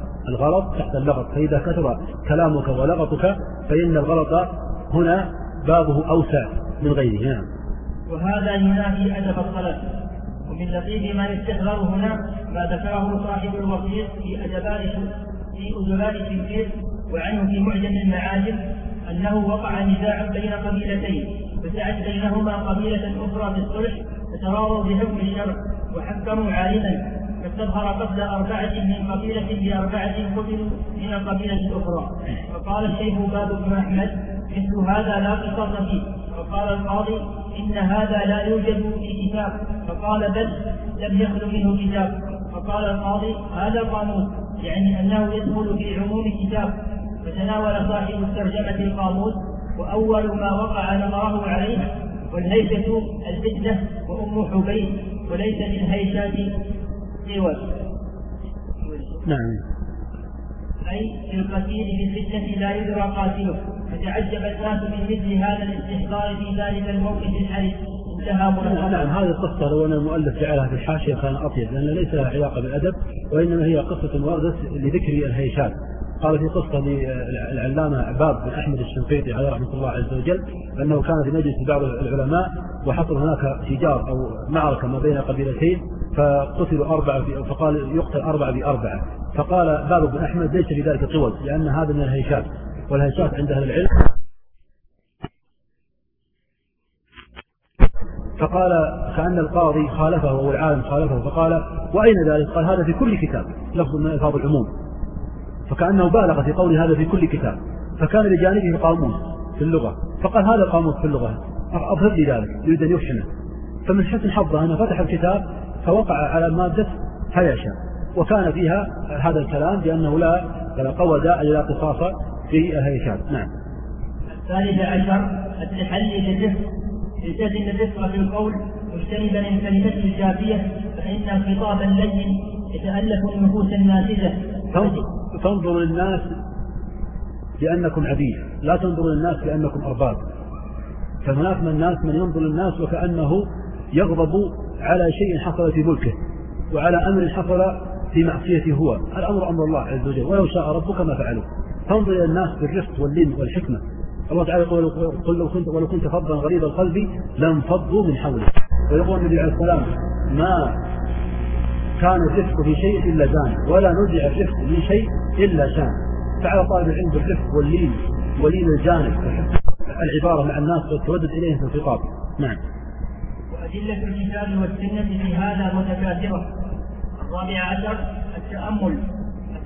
اللغط، فإذا كثر كلامك ولغطك فإن الغلط هنا بابه أوسع من غيره. نعم. وهذا ينافي أدب الصلاة. ومن لطيف ما يستحضر هنا ما ذكره صاحب الوصية في أدباء التنكير وعنه في معجم المعاجم، أنه وقع نزاع بين قبيلتين، فسعت بينهما قبيلة أخرى في الصلح، فتراضوا بحكم الشرع وحكموا عالما، فاستظهر قتل 4 من قبيلة ب4 قتلوا من القبيلة الأخرى. فقال الشيخ باب بن أحمد: مثل هذا لا قصاص فيه. فقال القاضي: إن هذا لا يوجد في كتاب. فقال: بل لم يخل منه كتاب. فقال القاضي: هذا قانون، يعني أنه يدخل في عموم كتاب. فتناول صاحب الترجمة القاموس، وأول ما وقع نظره عليه: والهيشة الفتنة وأم حبيب، وليس للهيشات سوى. نعم. أي القتيل بالفتنة لا يدرى قاتله. فتعجب الناس من مثل هذا الاستحضار في ذلك الموقف الحرج. انتهى ملخصا. نعم. هذه القصة لو أن المؤلف جعلها في الحاشية كان أطيب، لأن ليس لها علاقة بالأدب، وإنما هي قصة وردت لذكر الهيشات. قال في قصة للعلامة عباد بن أحمد الشنقيطي عليه رحمة الله عز وجل أنه كان في مجلس بعض العلماء وحصل هناك شجار أو معركة ما بين قبيلتين، فقتلوا 4 فقال يقتل 4 ب4. فقال باب بن أحمد: ليس في ذلك طول، لأن هذا من الهيشات، والهيشات عند أهل العلم. فقال كأن القاضي خالفه أو العالم خالفه، فقال: وأين ذلك؟ قال: هذا في كل كتاب، لفظ من ألفاظ العموم. فكأنه بالغ في قول هذا في كل كتاب، فكان لجانبه قاموس في اللغة، فقال: هذا القاموس في اللغة، أظهر لي ذلك، يريد أن يفحمه. فمن حسن حظه أنه فتح الكتاب فوقع على مادة هيشة، وكان فيها هذا الكلام بأنه لا قوى داعي لا قصاص في الهيشات. نعم. 13 التحلي بالرفق. التزم الرفق في القول مجتنبا الكلمة الجافية، فإن الخطاب اللين يتألف النفوس النافذة. تنظر للناس بأنكم عبيد، لا تنظر للناس بأنكم أرباب. فهناك من الناس من ينظر للناس وكأنه يغضب على شيء حصل في ملكه وعلى أمر حصل في معصيته هو. الأمر أمر الله عز وجل، ولو شاء ربك ما فعلوا. تنظر إلى الناس بالرفق واللين والحكمة. الله تعالى يقول: ولو كنت فظا غليظ القلب لانفضوا من حولك. ويقول النبي عليه السلام: ما كان الرفق في شيء إلا زان، ولا نزع الرفق من شيء إلا شان. فعلى طالب العلم بالرفق واللين ولين الجانب العبارة مع الناس والتودد إليهم في الخطاب. نعم. وأدلة الكتاب والسنة في هذا متكاثرة. 14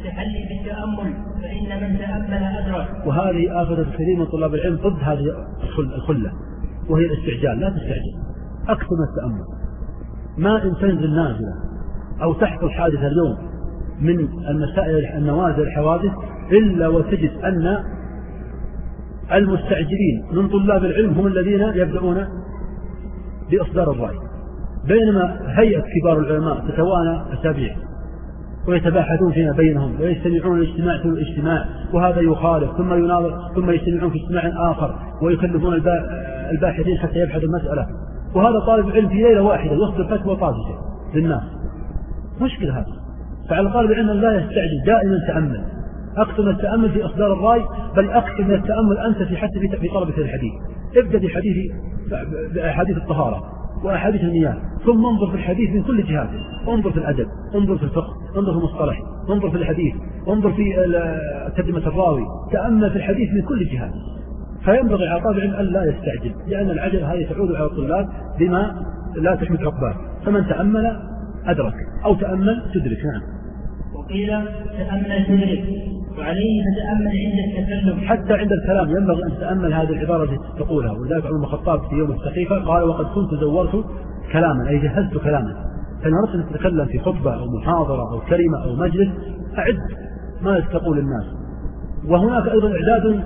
والتحلي بالتأمل، فإن من تأمل أدرك. وهذه آفة كثير من طلاب العلم ضد هذه الخلة، وهي الاستعجال. لا تستعجل، أكثر من التأمل. ما إن تنزل نازلة أو تحصل حادثة اليوم من المسائل النوازل الحوادث إلا وتجد أن المستعجلين من طلاب العلم هم الذين يبدأون بإصدار الرأي، بينما هيئة كبار العلماء تتوانى أسابيع ويتباحثون فيما بينهم ويجتمعون الاجتماع ثم الاجتماع، وهذا يخالف ثم يناظر ثم يجتمعون في اجتماع آخر ويكلفون الباحثين حتى يبحثوا المسألة، وهذا طالب علم في ليلة واحدة يصدر فتوى طازجة للناس. مشكلة هذا. فعلى طالب العلم لا يستعجل، دائما تأمل، أكثر من التأمل في إصدار الرأي، بل أكثر من التأمل أنت في طلبة الحديث. ابدأ بأحاديث الطهارة وأحاديث المياه، ثم انظر في الحديث من كل جهاته، انظر في الأدب، انظر في الفقه، انظر في المصطلح، انظر في الحديث، انظر في ترجمة الراوي، تأمل في الحديث من كل جهات. فينبغي على طالب العلم أن لا يستعجل، لأن العجلة هذه تعود على الطلاب بما لا تحمد عقباه. فمن تأمل أدرك، أو تأمل تدرك. نعم. وقيل تأمل تدرك، وعليه فتأمل عند التكلم. حتى عند الكلام ينبغي أن تتأمل هذه العبارة التي تقولها. ولذلك عمر بن الخطاب في يوم السقيفة قال: وقد كنت زورت كلاما، أي جهزت كلاما. فإن أردت أن تتكلم في خطبة أو محاضرة أو كلمة أو مجلس، أعد ما تقول الناس. وهناك أيضا إعداد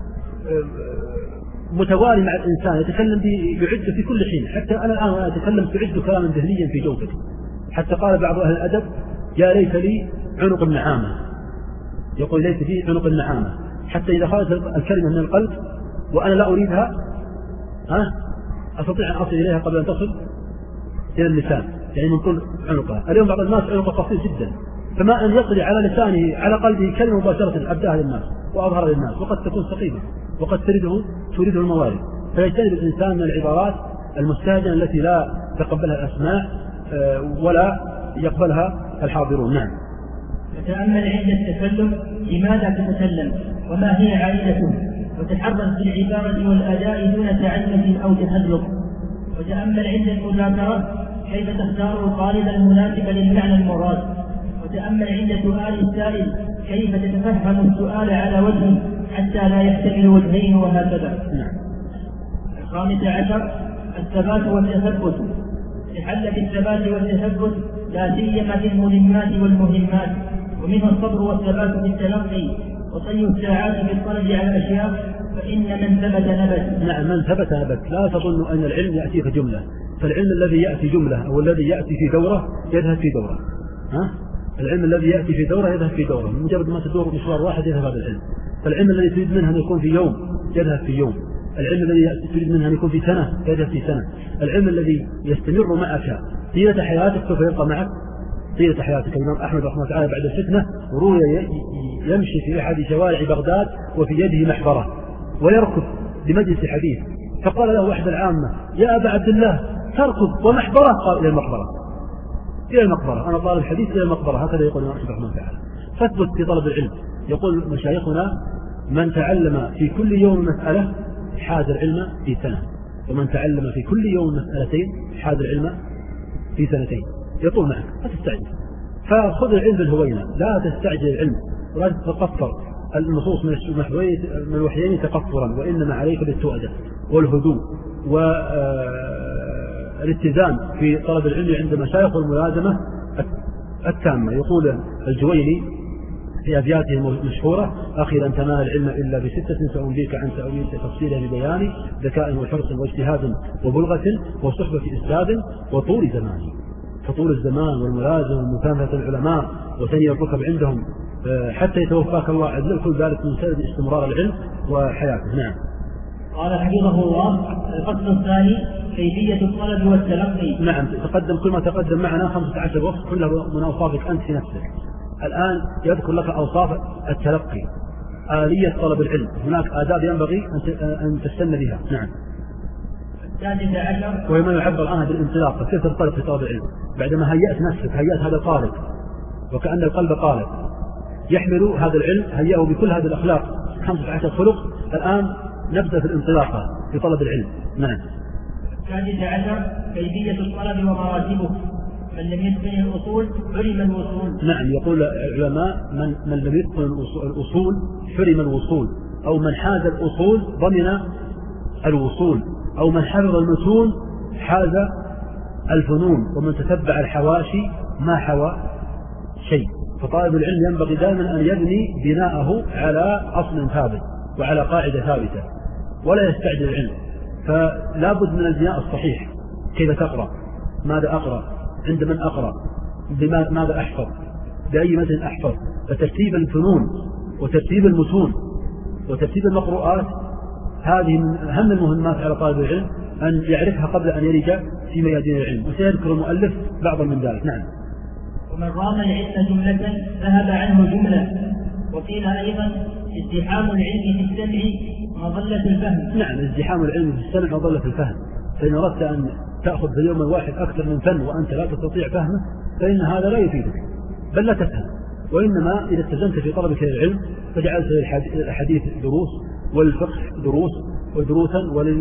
متوالي مع الإنسان، يتكلم بعد في كل حين. حتى أنا الآن أتكلم تعد كلاما ذهنيا في جوفتي. حتى قال بعض أهل الأدب: يا ليت لي عنق النعامة. يقول: ليت لي عنق النعامة، حتى إذا خرجت الكلمة من القلب وأنا لا أريدها أستطيع أن أصل إليها قبل أن تصل إلى اللسان، يعني من طول عنقها. اليوم بعض الناس عنقه قصير جدا، فما أن يطلع على لسانه على قلبه كلمة مباشرة أبداها للناس وأظهر للناس، وقد تكون ثقيلة وقد تريده الموارد. فيجتنب الإنسان من العبارات المستهجنة التي لا تقبلها الأسماع ولا يقبلها الحاضرون. نعم. وتأمل عند التكلم لماذا تتكلم وما هي عائلته، وتحرز بالعبارة والأداء دون تعنت أو تهلق. وتأمل عند المذاكرة كيف تختار القالب المناسب للمعنى المراد. وتأمل عند سؤال السائل كيف تتفهم السؤال على وجه حتى لا يحتمل وجهين، وهكذا. 15 الثبات والتثبت. تحل بالثبات والتثبت لا سيما في الملمات والمهمات، ومنها الصبر والثبات في التلقي، وطي الساعات بالطلب على الأشياء، فإن من ثبت نبت. نعم، من ثبت نبت. لا تظن أن العلم يأتي في جملة، فالعلم الذي يأتي جملة أو الذي يأتي في دورة يذهب في دورة. العلم الذي يأتي في دورة يذهب في دورة، مجرد ما تدور مشوار واحد يذهب هذا العلم. فالعلم الذي تريد منه أن يكون في يوم يذهب في يوم، العلم الذي تريد منه أن يكون في سنة يذهب في سنة، العلم الذي يستمر معك طيلة حياتك سوف يبقى معك طيلة حياتك. الإمام أحمد رحمه الله تعالى بعد الفتنة روي يمشي في أحد شوارع بغداد وفي يده محبرة ويركض لمجلس حديث، فقال له أحد العامة: يا أبا عبد الله تركض ومحبرة؟ قال: إلى المقبرة. إلى المقبرة، أنا طالب الحديث إلى المقبرة. هكذا يقول الإمام أحمد رحمه الله تعالى. فاثبت في طلب العلم. يقول مشايخنا: من تعلم في كل يوم مسألة حاز العلم في سنة، ومن تعلم في كل يوم مسألتين حاز العلم في سنتين. يطول معك، لا تستعجل. فخذ العلم بالهوينة، لا تستعجل العلم، ولا تتقصر النصوص من الوحيين تقصرا، وإنما عليك بالتؤدة والهدوء والاتزان في طلب العلم عند مشايخ والملازمة التامة. يقول الجويني في أبياته المشهورة: أخي لن تنال العلم إلا بستة سأنبيك عن تأويل تفصيلها ببيان ذكاء وحرص واجتهاد وبلغة وصحبة إسناد وطول زمان. فطول الزمان والملازمة ومكافحة العلماء وثني الركب عندهم حتى يتوفاك الله عز وجل، كل ذلك من سبب استمرار العلم وحياته. نعم. قال حفظه الله: الفصل الثاني كيفية الطلب والتلقي. نعم، تقدم كل ما تقدم معنا 15 وصف كلها من أوصافك أنت في نفسك. الآن يذكر لك أوصاف التلقي، آلية طلب العلم. هناك آداب ينبغي أن تستن بها. نعم. 16 وما يعبر عنها بالانطلاق، كيف تنطلق في طلب العلم بعدما هيأت نفسك، هيأت هذا الطالب، وكأن القلب قالب يحمل هذا العلم، هيأه بكل هذه الأخلاق 15 خلق. الآن نبدأ في الانطلاقة في طلب العلم. نعم. 16 كيفية الطلب ومراتبه. من لم يتقن الأصول حرم الوصول. نعم، يقول العلماء من لم يتقن الأصول حرم الوصول، أو من حاز الأصول ضمن الوصول، أو من حفظ المتون حاز الفنون، ومن تتبع الحواشي ما حوى شيء. فطالب العلم ينبغي دائما أن يبني بناءه على أصل ثابت وعلى قاعدة ثابتة، ولا يستعجل العلم. فلا بد من البناء الصحيح، كيف تقرأ، ماذا أقرأ، عند من أقرأ، ماذا أحفظ، بأي متن أحفظ. فترتيب الفنون وترتيب المتون وترتيب المقروءات هذه من أهم المهمات على طالب العلم أن يعرفها قبل أن يلج في ميادين العلم، وسيذكر المؤلف بعضا من ذلك. نعم. ومن رام العلم جملة ذهب عنه جملة. وقيل أيضا ازدحام العلم في السمع مظلة الفهم. نعم، ازدحام العلم في السمع مظلة الفهم. فإن أردت أن تأخذ في اليوم الواحد أكثر من فن وأنت لا تستطيع فهمه فإن هذا لا يفيدك، بل لا تفهم. وإنما إذا التزمت في طلبك للعلم فجعلت الحديث دروس، والفقه دروس ودروسا،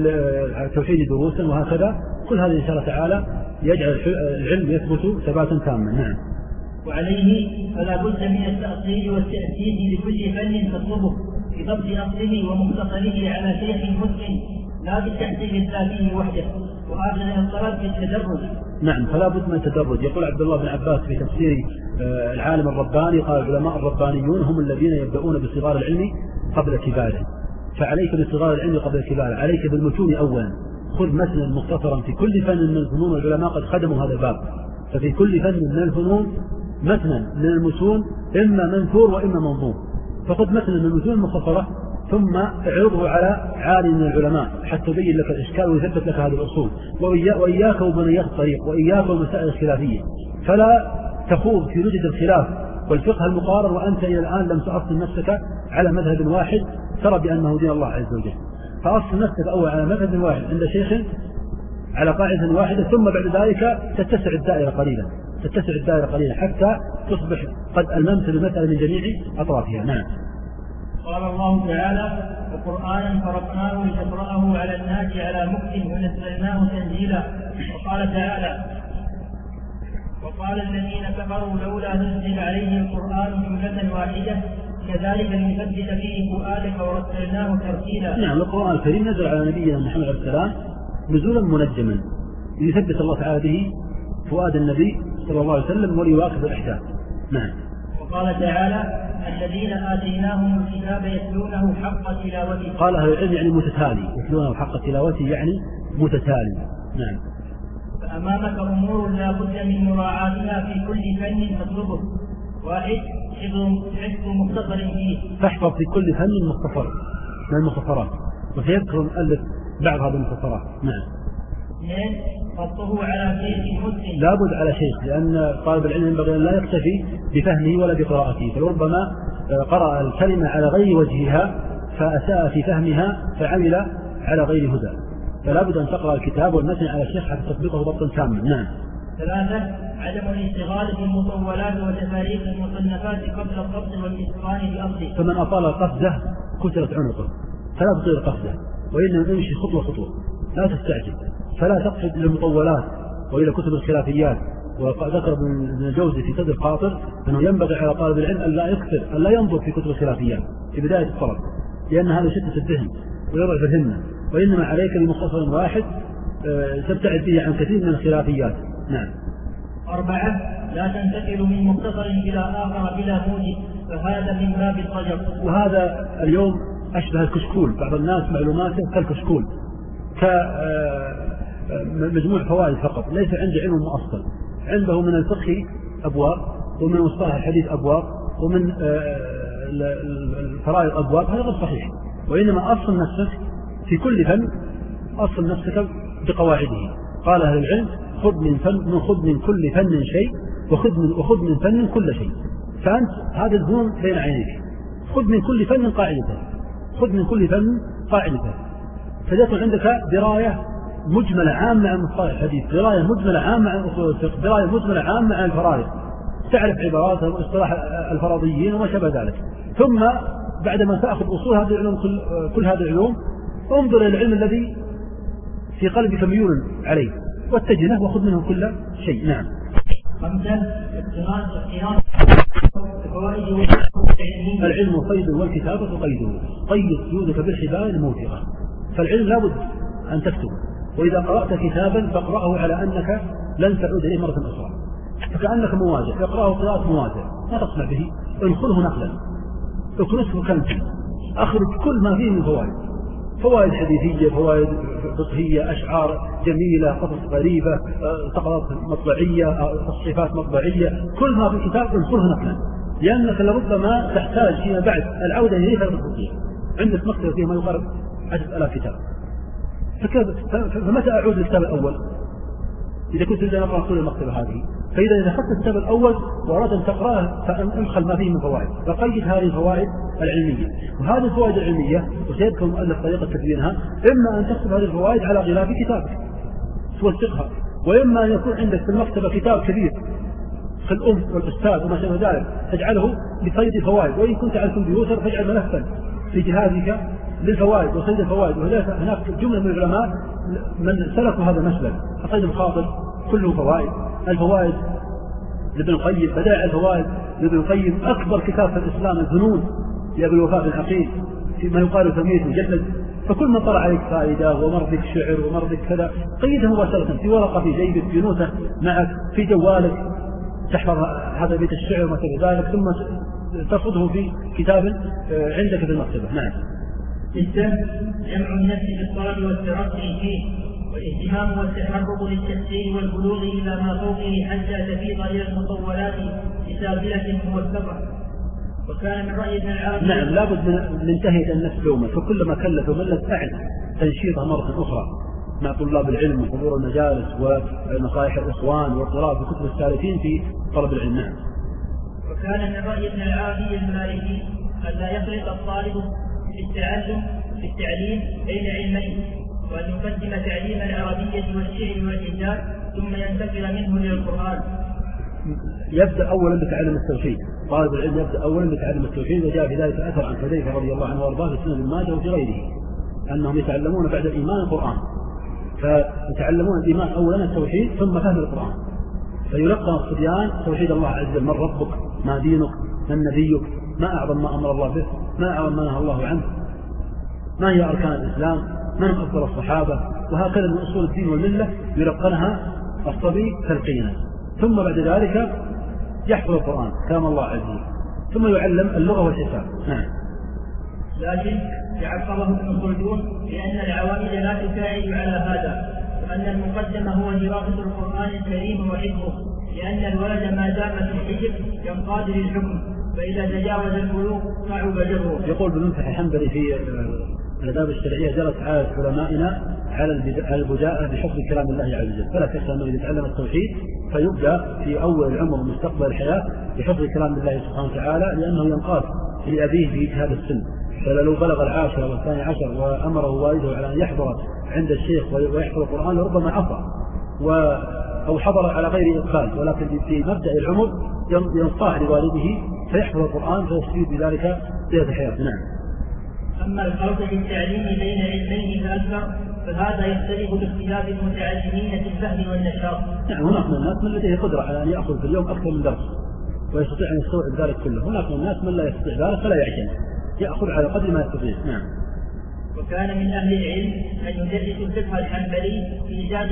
وللتوحيد دروسا، وهكذا كل هذا إن شاء الله تعالى يجعل العلم يثبت ثباتا تاما. نعم. وعليه فلا بد من التأصيل والتأسيس لكل فن تطلبه بضبط أصله ومختصره على شيخ مسلم، لا بالتحصيل الذاتي وحده، وهذا الطلب بالتدرج. نعم، فلا بد من التدرج. يقول عبد الله بن عباس في تفسير العالم الرباني، قال العلماء الربانيون هم الذين يبدأون بصغار العلم قبل كباره. فعليك بصغار العلم قبل كباره، عليك بالمتون أولا. خذ مثلا مختصرا في كل فن من الفنون، العلماء قد خدموا هذا الباب. ففي كل فن من الفنون مثلا من المتون إما منثور وإما منظوم. فخذ مثلا من المتون المختصرة ثم اعرضه على عالم من العلماء حتى يبين لك الإشكال ويثبت لك هذه الأصول. وإياك وبنيات الطريق، وإياك والمسائل الخلافية. فلا تخوض في لجد الخلاف والفقه المقارن وأنت إلى الآن لم تأصل نفسك على مذهب واحد ترى بأنه دين الله عز وجل. فأصل نفسك أول على مذهب واحد عند شيخ على قاعدة واحدة، ثم بعد ذلك تتسع الدائرة قليلا حتى تصبح قد ألممت المسألة من جميع أطرافها. نعم. قال الله تعالى: وقرآنا فرقناه لتقرأه على الناس على مكث ونزلناه تنزيلا. وقال تعالى: وقال الذين كفروا لولا نزل عليه القرآن جملة واحدة كذلك لنثبت به فؤادك ورتلناه ترتيلا. نعم، القرآن الكريم نزل على نبينا محمد عليه السلام نزولا منجما ليثبت الله تعالى به فؤاد النبي صلى الله عليه وسلم وليواكب الأحداث. نعم. وقال تعالى: الذين آتيناهم الكتاب يتلونه حق تلاوته. قال أهل العلم يعني متتالي، يتلونه حق تلاوته يعني متتالي. نعم. فأمامك أمور لا بد من مراعاتها في كل فن تطلبه. واحد: حفظ مختصر فيه، فاحفظ في كل فن مختصر من المختصرات، وسيذكر المؤلف بعض هذه المختصرات. نعم. اثنين: ضبطه على شيخ مسلم، لابد على شيخ، لأن طالب العلم ينبغي أن لا يكتفي بفهمه ولا بقراءته، فربما قرأ الكلمة على غير وجهها فأساء في فهمها فعمل على غير هدى. فلا بد أن تقرأ الكتاب والمتن على الشيخ حتى تطبقه ضبطا تاما. نعم. ثلاثة: عدم الاشتغال بالمطولات وتفاريق المصنفات قبل الضبط والإتقان بأصله. فمن أطال القفزة كسرت عنقه، فلا تطيل القفزة، وإنما امشي خطوة خطوة، لا تستعجل، فلا تقصد للمطولات وإلى كتب الخلافيات. وذكر ابن الجوزي في صدر الخاطر أنه ينبغي على طالب العلم أن لا يكثر، أن لا ينظر في كتب الخلافيات في بداية الطلب، لأن هذا يشتت الذهن ويضعف الهمة، وإنما عليك بمختصر واحد تبتعد به عن كثير من الخلافيات. نعم. أربعة: لا تنتقل من مختصر إلى آخر بلا موجب، فهذا من باب الضجر. وهذا اليوم أشبه الكشكول، بعض الناس معلوماته كالكشكول، كمجموع فوائد فقط، ليس عنده علم مؤصل. عنده من الفقه أبواب، ومن مصطلح الحديث أبواب، ومن الفرائض أبواب. هذا غير صحيح، وإنما أصل نفسك في كل فن، أصل نفسك بقواعده. قال أهل العلم: خذ من كل فن شيء، وخذ من فن كل شيء. فأنت هذا الزون بين عينيك، خذ من كل فن قاعدته، فليكن عندك دراية مجملة عامة عن مصطلح الحديث، دراية مجملة عامة عن أصول الفقه، دراية مجملة عامة عن الفرائض، تعرف عبارات واصطلاح الفرضيين وما شابه ذلك. ثم بعدما تأخذ أصول هذه العلوم كل هذه العلوم، انظر إلى العلم الذي في قلبك ميول عليه واتجه له وخذ منه كل شيء. نعم. العلم صيد والكتابة قيده، قيد سيودك بالحبال الموثقة. فالعلم لابد أن تكتب، وإذا قرأت كتابا فاقرأه على أنك لن تعود إليه مرة أخرى، فكأنك مواجه، اقرأه قراءة مواجه، لا تصنع به، انقله نقلا، اكنسه كنسا، أخرج كل ما فيه من فوائد حديثية، فوائد فقهية، أشعار جميلة، قصص غريبة، سقطات مطبعية، تصحيفات مطبعية، كل ما في الكتاب انقله نقلا، لأنك لربما تحتاج فيما بعد العودة إليه فتستطيع. عندك مكتبة فيها ما يقارب 10,000 كتاب، فمتى أعود للكتاب الأول؟ إذا كنت تريد أن أقرأ كل المكتبة هذه، فإذا أخذت الكتاب الأول وأردت أن تقرأه فانخل ما فيه من فوائد، فقيد هذه الفوائد العلمية. وهذه الفوائد العلمية وسيذكر المؤلف طريقة تدوينها، إما أن تكتب هذه الفوائد على غلاف كتابك توثقها، وإما أن يكون عندك في المكتبة كتاب كبير كالأم والأستاذ وما شابه ذلك تجعله لصيد الفوائد، وإن كنت على الكمبيوتر فاجعل ملفا في جهازك للفوائد وصيد الفوائد. وهناك جملة من العلماء من سلكوا هذا المسلك، صيد الخاطر كله فوائد، الفوائد لابن القيم، بدائع الفوائد لابن القيم، أكبر كتاب في الإسلام الفنون لأبي الوفاء بن عقيل فيما يقال 800 مجلد، فكل من طلع عليك فائدة ومر بك شعر ومر بك كذا قيده مباشرة في ورقة في جيبك، في نوتة معك، في جوالك تحفظ هذا بيت الشعر وما شابه ذلك، ثم تصده في كتاب عندك في المكتبة. نعم. جمع النفس بالطلب والترقي فيه، والاهتمام والتحرك للتفسير والبلوغ إلى ما فوقه حتى تفيض إلى المطولات بسابلة موثقة. وكان من رأي ابن العربي نعم لابد من تهيئة النفس دوما، فكلما كلف وملت أعد تنشيطها مرة أخرى مع طلاب العلم وحضور المجالس ونصائح الإخوان والقراءة في كتب السالفين في طلب العلم. نعم. وكان من رأي ابن العربي المالكي أن لا يخلط الطالب في التعليم بين علمين، وأن يقدم تعليم العربية والشعر والإنجاز ثم ينتقل منه للقرآن. يبدأ أولا بتعلم التوحيد، طالب العلم يبدأ أولا بتعلم التوحيد، وجاء في ذلك أثر عن حذيفة رضي الله عنه وارضاه في سنن ابن ماجه وفي غيره أنهم يتعلمون بعد الإيمان القرآن، فيتعلمون الإيمان أولا التوحيد ثم فهم القرآن، فيلقى الصبيان توحيد الله عز وجل، من ربك، ما دينك، من نبيك، ما أعظم ما أمر الله به، ما أعظم ما نهى الله عنه، ما هي أركان الإسلام، من أفضل الصحابة، وهكذا من أصول الدين والملة يلقنها الصبي تلقينا، ثم بعد ذلك يحفظ القرآن كلام الله عز وجل، ثم يعلم اللغة والحساب. نعم. لكن يعقبه ابن خلدون بأن العوامل لا تساعد على هذا، وأن المقدم هو دراسة القرآن الكريم وحفظه، لأن الولد ما دام في الحجر ينقاد للحكم، فإذا تجاوز البلوغ صعب جره. يقول ابن منفح الحنبلي في الآداب الشرعية جرت عادة علمائنا على البداءة بحفظ كلام الله عز وجل، فلا تخشى أنه يتعلم التوحيد فيبدأ في أول العمر ومستقبل الحياة بحفظ كلام الله سبحانه وتعالى، لأنه ينقاد لأبيه في هذا السن، فلو بلغ 10 و12 وأمره والده على أن يحضر عند الشيخ ويحفظ القرآن لربما عصى أو حضر على غير إقبال، ولكن في مبدأ العمر ينصاح لوالده فيحفظ القرآن فيستفيد بذلك زيادة حياته. نعم. أما الخلط في التعليم بين علمين فأكثر فهذا يختلف باختلاف المتعلمين في الفهم والنشاط. نعم. هناك من الناس من لديه قدرة على أن يأخذ في اليوم أكثر من درس ويستطيع أن يستوعب ذلك كله، هناك من الناس من لا يستطيع ذلك فلا يعجل، يأخذ على قدر ما يستطيع. نعم. وكان من أهل العلم أن يدرس الفقه الحنبلي في زاد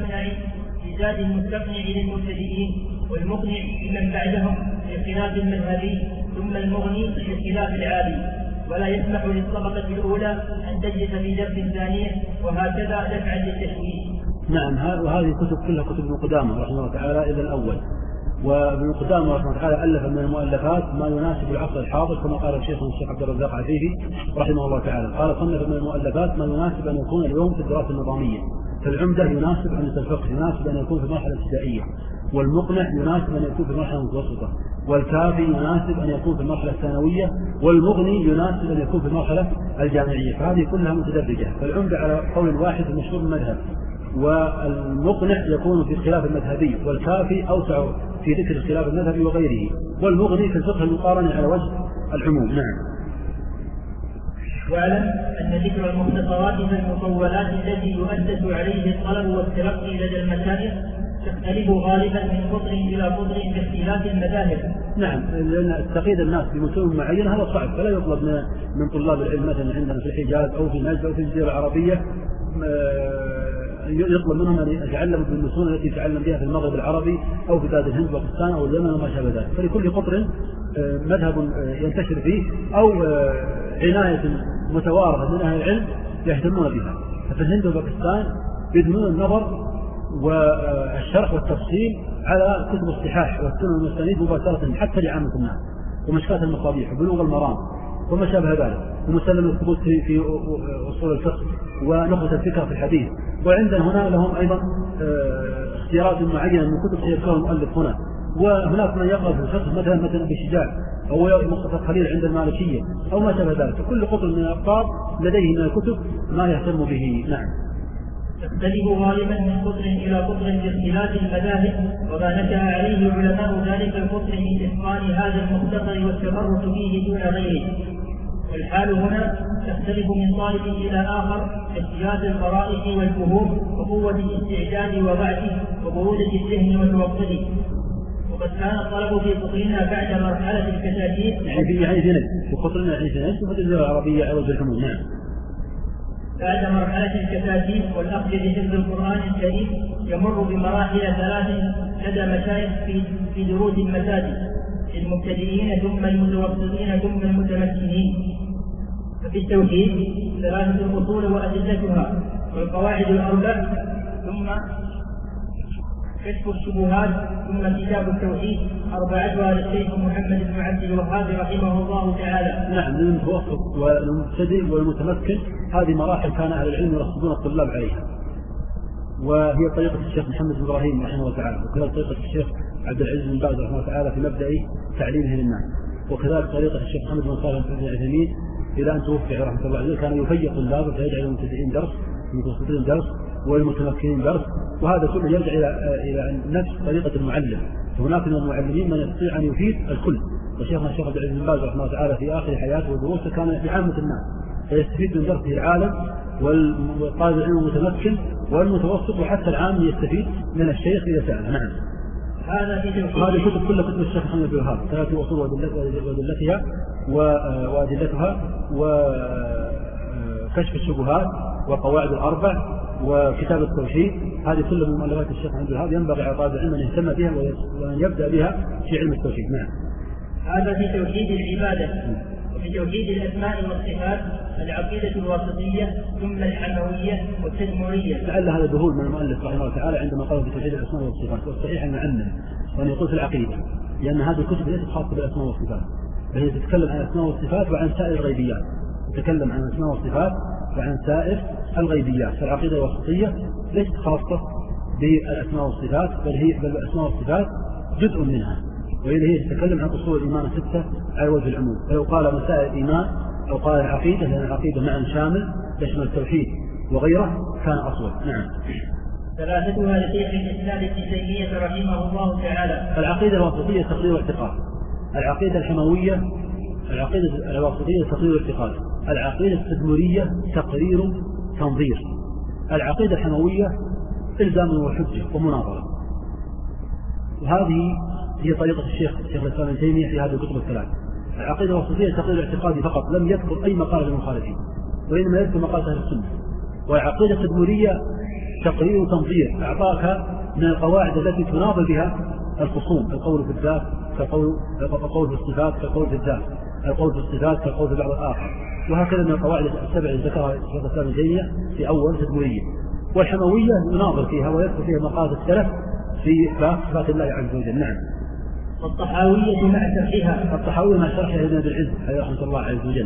المستقنع للمبتدئين، والمقنع لمن بعدهم في خلاف المذهبي، ثم المغني في خلاف العالي، ولا يسمح للطبقة الأولى أن تجلس في درس ثانية، وهكذا دفعا للتشويش. نعم. وهذه الكتب كلها كتب ابن قدامة رحمه الله تعالى إلى الأول، وابن قدامة رحمه الله تعالى ألف من المؤلفات ما يناسب العصر الحاضر، كما قال الشيخ عبد الرزاق عفيفي رحمه الله تعالى، قال صنف من المؤلفات ما يناسب أن يكون اليوم في الدراسة النظامية، فالعمدة يناسب أن الفقه يناسب أن يكون في المرحلة الابتدائية، والمقنع يناسب أن يكون في المرحلة المتوسطة، والكافي يناسب أن يكون في المرحلة الثانوية، والمغني يناسب أن يكون في المرحلة الجامعية، فهذه كلها متدرجة. فالعمدة على قول واحد المشهور المذهب، والمقنع يكون في الخلاف المذهبي، والكافي أوسع في ذكر الخلاف المذهبي وغيره، والمغني في الفقه المقارنة على وجه العموم. نعم. واعلم أن ذكر المختصرات في المطولات التي يؤسس عليه الطلب والتلقي لدى المشايخ تختلف غالبا من قطر إلى قطر باختلاف المذاهب. نعم، لأن تقييد الناس بمتون معينة هذا صعب، فلا يطلب من طلاب العلم مثلا عندنا في الحجاز أو في نجد أو في الجزيرة العربية يطلب منهم أن يتعلموا بالمتون التي يتعلم بها في المغرب العربي أو في بلاد الهند وباكستان أو اليمن وما شابه ذلك. فلكل قطر مذهب ينتشر فيه أو عناية متوارثة من أهل العلم يهتمون بها. ففي الهند وباكستان يدمون النظر والشرح والتفصيل على كتب الصحاح والسنن والمسانيد مباشرة حتى لعامة الناس، ومشكات المصابيح وبلوغ المرام وما شابه ذلك، ومسلم الثبوت في أصول الفقه ونخبة الفكرة في الحديث. وعندنا هنا لهم أيضا اختيارات معينة من كتب سيذكرها المؤلف هنا. وهناك من يقرأ في الفقه مثلا بشجاع أو مصطفى الخليل عند المالكية أو ما شابه ذلك. كل قطر من الأقطار لديه من الكتب ما يهتم به. نعم. تختلف غالبا من قطر إلى قطر باختلاف المذاهب، وما نشأ عليه علماء ذلك القطر من إتقان هذا المختصر والتمرس فيه دون غيره. والحال هنا تختلف من طالب إلى آخر باختلاف الفرائض والفهوم وقوة الاستعداد وبعده وبرودة الذهن وتوقده. وقد كان الطلب في قطرنا بعد مرحلة الكتاتيب يعني في قطرنا يعني في نجد وفي الجزيرة العربية أو الحمود. نعم. بعد مرحلة الكتاتيب والأخذ بحفظ القرآن الكريم يمر بمراحل ثلاث لدى مشايخ في دروس المساجد، المبتدئين ثم المتوسطين ثم المتمكنين. ففي التوحيد 3 أصول وأدلتها والقواعد الأربع، ثم كشف الشبهات، ثم كتاب التوحيد 4 للشيخ محمد بن عبد الوهاب رحمه الله تعالى. نعم، المتوسط والمبتدئ والمتمكن هذه مراحل كان أهل العلم يرصدون الطلاب عليها، وهي طريقة الشيخ محمد بن إبراهيم رحمه الله تعالى، وكذلك طريقة الشيخ عبد العزيز بن باز رحمه الله تعالى في مبدأ تعليمه للناس، وكذلك طريقة الشيخ محمد بن صالح بن عثيمين إلى أن توفي رحمه الله عليه كان يفيق طلابه فيجعل المبتدئين درس والمتوسطين درس والمتمكنين درس، وهذا كله يرجع إلى نفس طريقة المعلم. هناك من المعلمين من يستطيع أن يفيد الكل، وشيخنا الشيخ عبد العزيز بن باز رحمه الله تعالى في آخر حياته ودروسه كان لعامة الناس، فيستفيد من درسه العالم والطالب العلم المتمكن والمتوسط، وحتى العام يستفيد من الشيخ إذا سأل. نعم. هذه الكتب كلها كتب الشيخ محمد بن وهاب، 3 أصول وأدلتها وكشف الشبهات وقواعد الأربع وكتاب التوحيد، هذه كلها من مؤلفات الشيخ محمد بن وهاب ينبغي على طالب العلم أن يهتم بها وأن يبدأ بها في علم التوحيد. نعم. هذا في توحيد العبادة. وفي توحيد الأسماء والصفات العقيدة الواسطية ثم الحموية والتدمرية. لعل هذا ذهول من المؤلف رحمه الله تعالى عندما قال في توحيد الأسماء والصفات، والصحيح أن نعمم وأن يقول في العقيدة، لأن هذه الكتب ليست خاصة بالأسماء والصفات، بل هي تتكلم عن الأسماء والصفات وعن سائر الغيبيات، تتكلم عن الأسماء والصفات وعن سائر الغيبيات. فالعقيدة الواسطية ليست خاصة بالأسماء والصفات، بل الأسماء والصفات جزء منها، وهي تتكلم عن أصول الإيمان 6 على وجه العموم. فلو قال مسائل الإيمان أو قال العقيدة، لأن العقيدة معنى شامل يشمل التوحيد وغيره كان أصول. نعم. 3 لشيخ الإسلام ابن تيمية رحمه الله تعالى. العقيدة الواسطية تقرير الاعتقاد، العقيدة الحموية العقيدة الواسطية تقرير الاعتقاد، العقيدة التدمرية تقرير تنظير، العقيدة الحموية إلزام وحجة ومناظرة. وهذه هي طريقة الشيخ الإسلام ابن تيمية في هذه الكتب الثلاث. العقيدة الواسطية تقرير الاعتقاد فقط، لم يذكر أي مقالة للمخالفين، وإنما يذكر مقالة أهل السنة. والعقيدة التدمرية تقرير تنظير، أعطاك من القواعد التي تناظر بها الخصوم، القول في الذات كالقول في الصفات كالقول في الذات، القول في الصفات كالقول في بعض الآخر، وهكذا من القواعد السبع التي ذكرها الشيخ الإسلام ابن تيمية في أول تدمرية. والحموية يناظر فيها ويذكر فيها مقالة السلف في صفات الله عز وجل. نعم. الطحاوية مع شرحها. الطحاوية مع شرحها ابن أبي العز رحمه الله عز وجل.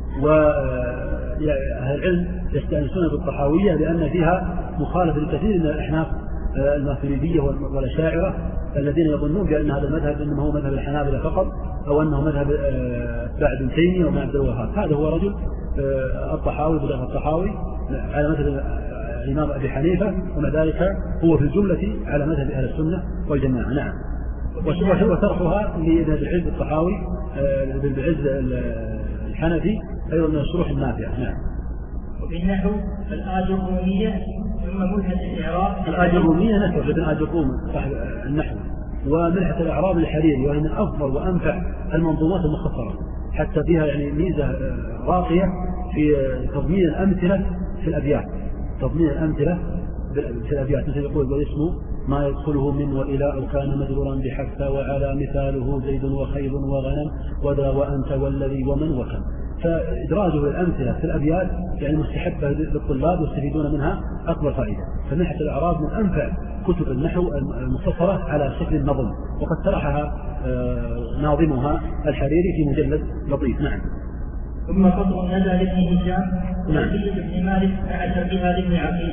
وأهل العلم يستأنسون بالطحاوية لأن فيها مخالفة لكثير من الأحناف الماتريدية والأشاعرة الذين يظنون بأن هذا المذهب إنما هو مذهب الحنابلة فقط، أو أنه مذهب اتباع ابن تيمية وابن عبد الوهاب. هذا هو رجل الطحاوي بدأ الطحاوي على مذهب الإمام أبي حنيفة، ومع ذلك هو في الجملة على مذهب أهل السنة والجماعة. نعم. وشرحها لابن العز الطحاوي ابن العز الحنفي أيضا من الشروح النافعة. نعم. وبالنحو الآجرومية ثم ملحة الإعراب. الآجرومية نسبة لابن آجروم صاحب النحو، وملحة الإعراب الحريري، وهي من أفضل وأنفع المنظومات المختصرة، حتى فيها يعني ميزة راقية في تضمين الأمثلة في الأبيات. تضمين الأمثلة في الأبيات، مثل يقول واسمه ما يدخله من وإلى أو كان مجرورا بحتى وعلى مثاله زيد وخيل وغنم وذا وأنت والذي ومن وكم. فإدراجه الأمثلة في الأبيات يعني مستحبة للطلاب ويستفيدون منها أكبر فائدة. فمنحة الإعراب من أنفع كتب النحو المختصرة على شكل النظم، وقد شرحها ناظمها الحريري في مجلد لطيف. نعم. ثم فصل الندى لابن هشام وعلي بن مالك مع شرحها لابن عقيل.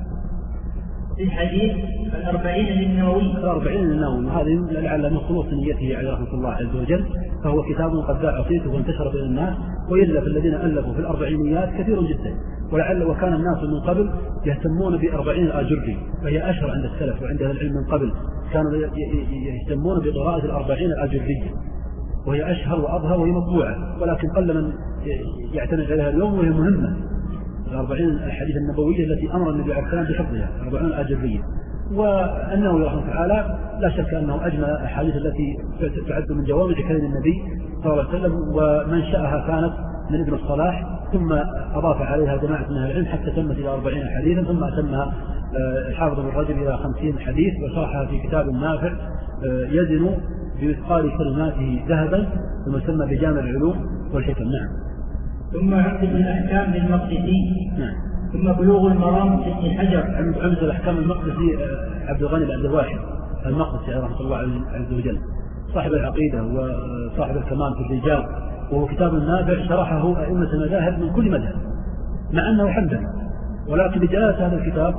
في الحديث الأربعين للنووي. هذه لعل من خلوص نيته عليه رحمة الله عز وجل، فهو كتاب قد باع صيته وانتشر بين الناس، وإلا في الذين ألفوا في الأربعينيات كثير جدا. ولعل وكان الناس من قبل يهتمون بأربعين الآجري، وهي أشهر عند السلف وعند العلم من قبل، كانوا يهتمون بقراءة الأربعين الآجرية، وهي أشهر وأظهر وهي مطبوعة، ولكن قل من يعتمد عليها اليوم، وهي مهمة. الأربعين الحديث النبوية التي أمر النبي عليه السلام بحفظها، الأربعين الآجرية. وأنه رحمه تعالى لا شك أنه أجمل الأحاديث التي تعد من جوامع كلام النبي صلى الله عليه وسلم، ومنشأها كانت من ابن الصلاح، ثم أضاف عليها جماعة من العلم حتى تمت إلى 40 حديثا، ثم أتمها الحافظ بن رجب إلى 50 حديث، وشرحها في كتاب نافع يزن بمثقال كلماته ذهبا، المسمى بجامع العلوم والحكم. نعم. ثم عقد الأحكام للمقدسي. نعم. ثم بلوغ المرام لابن حجر. عمد الأحكام المقدسي عبد الغني بن عبد الواحد المقدسي رحمه الله عز وجل، صاحب العقيدة وصاحب الكمال في الرجال، وهو كتاب نافع شرحه أئمة المذاهب من كل مذهب، مع أنه حنبلي، ولكن بجلالة هذا الكتاب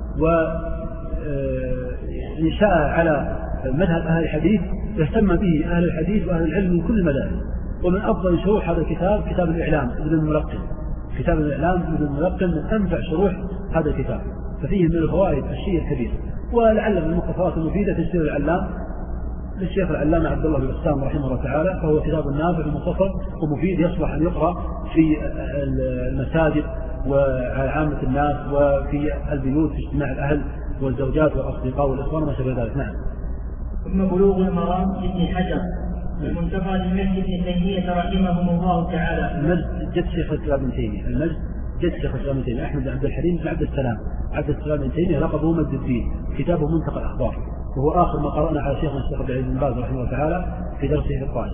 وإنشاء على مذهب أهل الحديث يهتم به أهل الحديث وأهل العلم من كل المذاهب. ومن أفضل شروح هذا الكتاب كتاب الإعلام ابن الملقن. كتاب الإعلام ابن الملقن من أنفع شروح هذا الكتاب، ففيه من الفوائد الشيء الكبير. ولعل من المختصرات المفيدة تفسير العلام للشيخ العلامة عبد الله بن بسام رحمه الله تعالى، فهو كتاب نافع ومختصر ومفيد، يصلح أن يقرأ في المساجد وعلى عامة الناس، وفي البيوت في اجتماع الأهل والزوجات والأصدقاء والإخوان وما شابه ذلك. نعم. ثم بلوغ المرام لابن حجر المنتقى للمجد بن تيمية رحمهم الله تعالى. المجد جد شيخ الإسلام ابن تيمية، المجد جد شيخ الإسلام ابن تيمية أحمد بن عبد الحليم بن عبد السلام عبد السلام بن تيمية، لقبه مجد الدين، كتابه منتقى الأخبار، وهو آخر ما قرأنا على شيخنا الشيخ عبد العزيز بن باز رحمه الله تعالى في درسه في الطائف،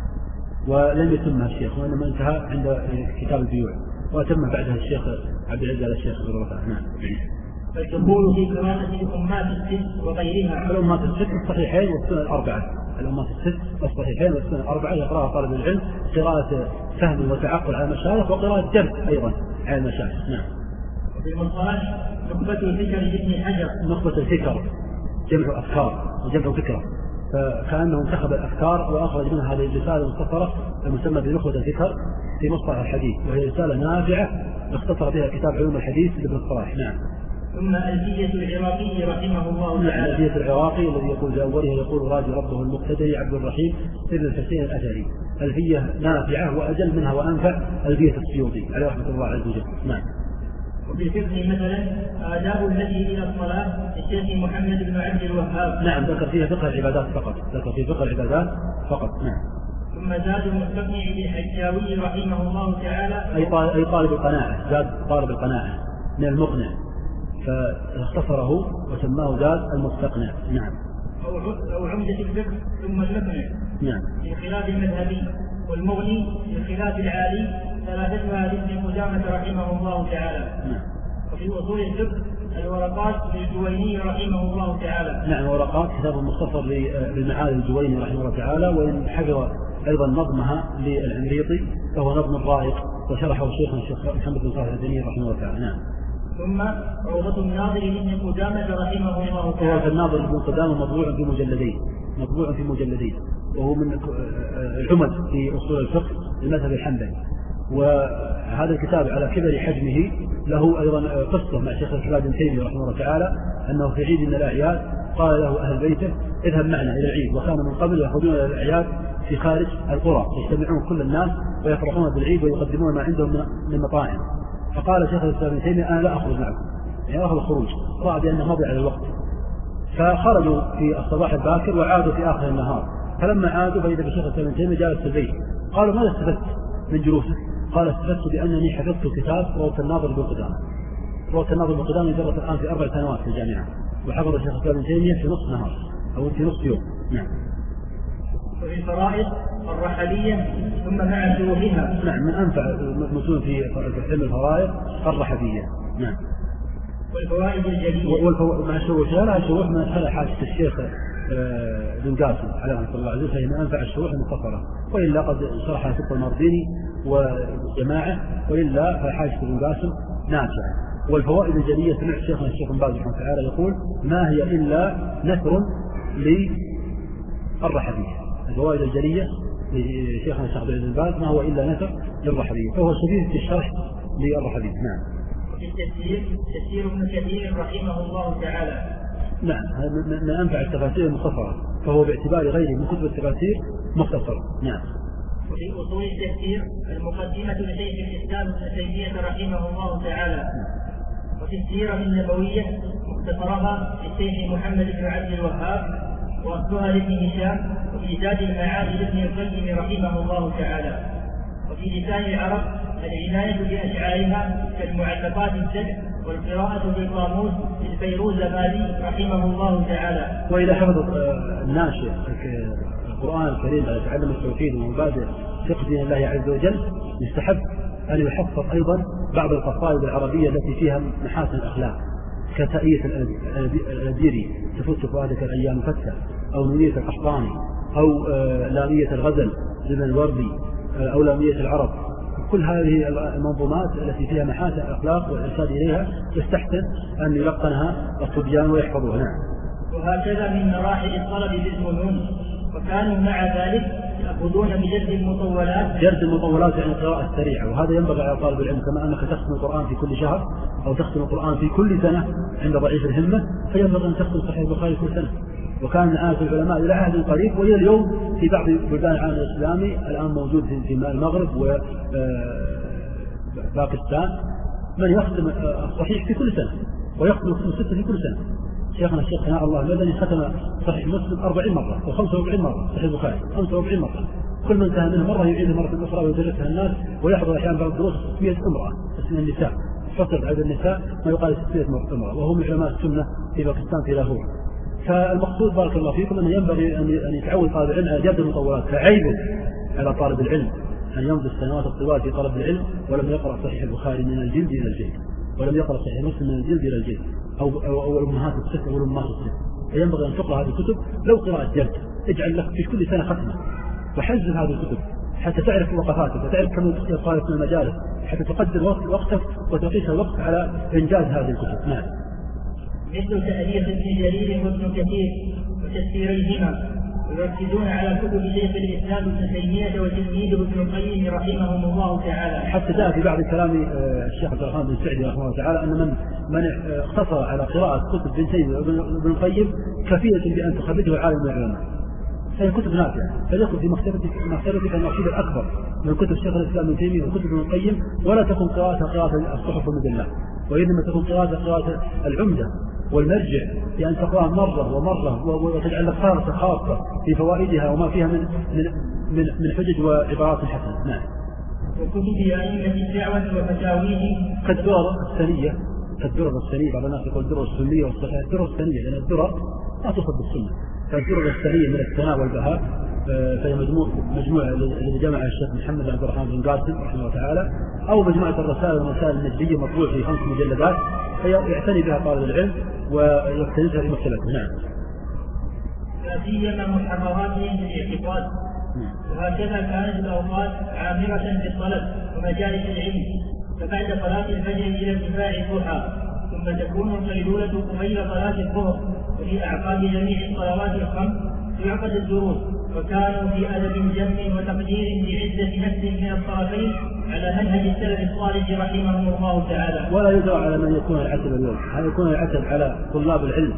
ولم يتمها الشيخ، وإنما انتهى عند كتاب البيوع، وأتمه بعدها الشيخ عبد العزيز على الشيخ رحمه الله تعالى. نعم. فالدخول في قراءة الأمات الست وغيرها. الأمات الست الصحيحين والسنن الأربعة، الأمات الست الصحيحين والسنن الأربعة يقرأها طالب العلم قراءة فهم وتعقل على المشايخ، وقراءة جمع أيضا على المشايخ. نعم. وفي المصطلح نخبة الفكر لابن حجر. نخبة الفكر جمع أفكار وجمع فكرة، فكأنه انتخب الأفكار وأخرج منها هذه الرسالة المختصرة المسمى بنخبة الفكر في مصطلح الحديث، وهي رسالة نافعة اختصر بها كتاب علوم الحديث لابن الصلاح. نعم. ثم ألفية العراقي رحمه الله تعالى. ألفية العراقي الذي يقول في أوله يقول راجي ربه المقتدي عبد الرحيم ابن الحسين الأثري، ألفية نافعة، وأجل منها وأنفع ألفية السيوطي عليه رحمة الله عز وجل. نعم. وفي الفقه مثلا آداب الهدي إلى الصلاة للشيخ محمد بن عبد الوهاب. نعم، ذكر فيها فقه العبادات فقط، ذكر في فقه العبادات فقط. نعم. ثم زاد المستقنع للحجاوي رحمه الله تعالى. أي طالب القناعة، زاد طالب القناعة من المقنع، فاختصره وسماه زاد المستقنع. نعم. أو عمدة الفقه ثم المقنع. نعم. في الخلاف المذهبي والمغني في الخلاف العالي، ثلاثتها لابن قدامة رحمه الله تعالى. نعم. وفي أصول الفقه الورقات للجويني رحمه الله تعالى. نعم، ورقات كتاب مختصر للمعالي الجويني رحمه الله تعالى، وإن حفظ أيضا نظمها للعمريطي فهو نظم رائق، وشرحه شيخنا الشيخ محمد بن صالح الدنيا رحمه الله تعالى. نعم. ثم روضة الناظر لابن قدامة رحمه الله تعالى. روضة الناظر لابن قدامة مطبوع في مجلدين، وهو من العمد في أصول الفقه المذهب الحنبلي. وهذا الكتاب على كبر حجمه له أيضا قصة مع شيخ الإسلام ابن تيمية رحمه الله تعالى، أنه في عيد من الأعياد قال له أهل بيته اذهب معنا إلى العيد، وكان من قبل يأخذون إلى الأعياد في خارج القرى، يجتمعون كل الناس ويفرحون بالعيد ويقدمون ما عندهم من مطاعم، فقال شيخ الإسلام ابن تيمية أنا لا أخرج معكم، يعني أخذ الخروج، رأى بأنه مضي على الوقت، فخرجوا في الصباح الباكر وعادوا في آخر النهار. فلما عادوا فإذا بشيخ الإسلام ابن تيمية جالس في البيت. قالوا ماذا استفدت من جلوسك؟ قال استفدت بأنني حفظت كتاب روضة الناظر بن قدامة. روضة الناظر بن قدامة يدرس الآن في 4 سنوات في الجامعة، وحفظ شيخ الإسلام ابن تيمية في نصف نهار أو في نصف يوم. نعم. وفي الفرائض الرحبية ثم مع شروحها. نعم، من أنفع المتون في علم الفرائض الرحبية. نعم. والفوائد الجلية مع شروحها لها شروح من أسهل حاجة الشيخ بن قاسم عليه رحمة الله عز وجل، فهي من أنفع الشروح المختصرة، وإلا قد شرحها سبط المرديني وجماعة، وإلا فحاجة بن قاسم نافعة. والفوائد الجلية سمعت شيخنا الشيخ بن باز رحمه الله تعالى يقول ما هي إلا نثر للرحبية. الفوائد الجلية لشيخنا الشيخ بن باز ما هو إلا نثر للرحبية، فهو شديد في الشرح للرحبية. نعم. وفي التفسير تفسير ابن كثير رحمه الله تعالى. نعم، هذا من أنفع التفاسير المختصرة، فهو باعتبار غيره من كتب التفاسير مختصر. نعم. وفي أصول التفسير المقدمة لشيخ الإسلام ابن تيمية رحمه الله تعالى. وفي السيرة النبوية مختصرها للشيخ محمد بن عبد الوهاب، وأصلها لابن هشام، وفي زاد المعاد لابن القيم رحمه الله تعالى. وفي لسان العرب العناية بأشعارها كالمعلقات السبع، والقراءة بالقاموس للفيروزابادي رحمه الله تعالى. وإذا حفظ الناشئ القرآن الكريم على تعلم التوحيد ومبادئ فقه دين الله عز وجل، يستحب أن يحفظ أيضا بعض القصائد العربية التي فيها محاسن الأخلاق، كتائية الأديري تفت فؤادك الأيام فتى، أو نونية القحطاني، أو لامية الغزل لابن الوردي، أو لامية العرب. كل هذه المنظومات التي فيها محاسن الأخلاق والإرشاد إليها يستحسن أن يلقنها الصبيان ويحفظوها. نعم. وهكذا من مراحل الطلب بالفنون، وكانوا مع ذلك يأخذون بجلد المطولات. جلد المطولات يعني القراءة السريعة، وهذا ينبغي على طالب العلم، كما أنك تختم القرآن في كل شهر أو تختم القرآن في كل سنة عند ضعيف الهمة، فينبغي أن تختم صحيح البخاري كل سنة. وكان من عادة العلماء إلى عهد قريب، وهي اليوم في بعض بلدان العالم الإسلامي الآن موجود في المغرب وباكستان من يختم الصحيح في كل سنة، ويختم الكتب 6 في كل سنة. شيخنا الشيخ ثناء الله المدني ختم صحيح مسلم 40 مرة أو 45 مرة، صحيح البخاري 45 مرة، كل من انتهى منه مرة يعيد مرة أخرى ويدرسها الناس، ويحضر أحيانا بعض الدروس 600 امرأة من النساء، حصلت عدد النساء ما يقال 600 امرأة، وهم علماء السنة في باكستان في لاهور. فالمقصود بارك الله فيكم أنه ينبغي أن يتعود طالب العلم على جلد المطولات، فعيب على طالب العلم أن يمضي السنوات الطوال في طلب العلم ولم يقرأ صحيح البخاري من الجلد إلى الجلد، ولم يقرأ صحيح مسلم من الجلد إلى الجلد، أو الأمهات الست أو الأمهات الست. فينبغي أن تقرأ هذه الكتب لو قراءة جلد، اجعل لك في كل سنة ختمة، وحزب هذه الكتب حتى تعرف وقفاتك وتعرف كم تخطي الطالب من المجالس، حتى تقدر وقتك وتقيس الوقت على إنجاز هذه الكتب. نعم. مثل تأليف ابن جرير وابن كثير وتفسيريهما، ويركزون على كتب شيخ الإسلام ابن تيمية وتلميذه ابن القيم رحمهم الله تعالى. حتى جاء في بعض كلام الشيخ عبد الرحمن بن سعدي رحمه الله تعالى أن من اقتصر على قراءة كتب ابن تيمية وابن القيم كفيلة بأن تخرجه عالم من العلماء، فهي كتب نافعة، فليكن في مكتبتك النصيب الأكبر من كتب شيخ الإسلام ابن تيمية وكتب ابن القيم، ولا تكن قراءة الصحف المجلة، وإنما تكون قراءة العمدة والمرجع، بأن تقرأها مرة ومرة وتجعل لك خاصة في فوائدها وما فيها من حجج وعبارات حسنة. نعم. وكتب أئمة الدعوة وفتاويه كالدرر السنية، بعض الناس يقول الدرر السنية والصحيح، الدرر السنية لأن الدرر لا تصب بالسنة، فالدرر السنية من الثناء والبهاء، فهي مجموعة الذي جمع الشيخ محمد بن عبد الرحمن بن قاسم رحمه الله تعالى، أو مجموعة الرسائل والمسائل النجدية مطبوع في 5 مجلدات، فيعتني بها طالب العلم ويكتنزها في مكتبته. نعم. لا سيما محرراتهم في الاعتقاد. وهكذا كانت الأوقات عامرة بالطلب ومجالس العلم، فبعد صلاة الفجر إلى ارتفاع الضحى، ثم تكون القيلولة قبيل صلاة الظهر، وفي أعقاب جميع الصلوات الخمس تعقد الدروس، وكانوا في أدب جم وتقدير بعزة نفس من الطرفين على منهج السلف الصالح رحمهم الله تعالى. ولا يدرى على من يكون العتب اليوم، هل يكون العتب على طلاب العلم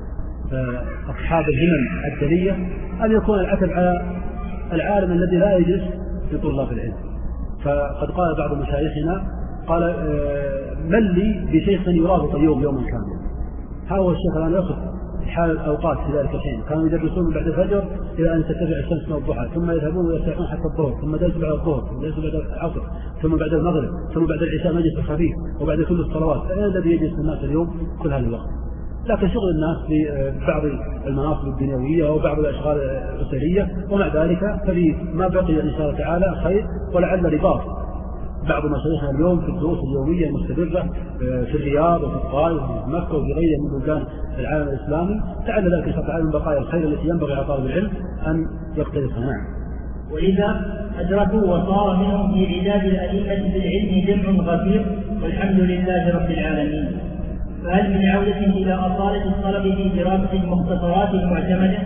أصحاب الهمم الدنية، أم يكون العتب على العالم الذي لا يجلس لطلاب العلم؟ فقد قال بعض مشايخنا قال من لي بشيخ يرابط يوما كاملا. ها هو الشيخ الآن يأخذ حال الأوقات في ذلك الحين، كانوا يدرسون بعد الفجر إلى أن ترتفع الشمس من الضحى، ثم يذهبون ويرتاحون حتى الظهر، ثم درس بعد الظهر، ثم درس بعد العصر، ثم بعد المغرب، ثم بعد العشاء مجلس خفيف، وبعد كل الصلوات. الذي يجلس الناس اليوم كل هذا الوقت؟ لكن شغل الناس ببعض المناصب الدنيوية وبعض الأشغال الأسرية، ومع ذلك فما بقي إن شاء الله تعالى خير، ولعل رباط بعض مشايخنا اليوم في الدروس اليومية المستمرة في الرياض وفي الطائف وفي مكة وفي غيرها من بلدان العالم الإسلامي، لعل ذلك إن شاء الله تعالى من بقايا الخير التي ينبغي على طالب العلم أن يقترفها. نعم. ولذا أدركوا وصار منهم في عداد الأئمة بالعلم جمع غفير، والحمد لله رب العالمين. فهل من عودة إلى أصالة الطلب في دراسة المختصرات المعتمدة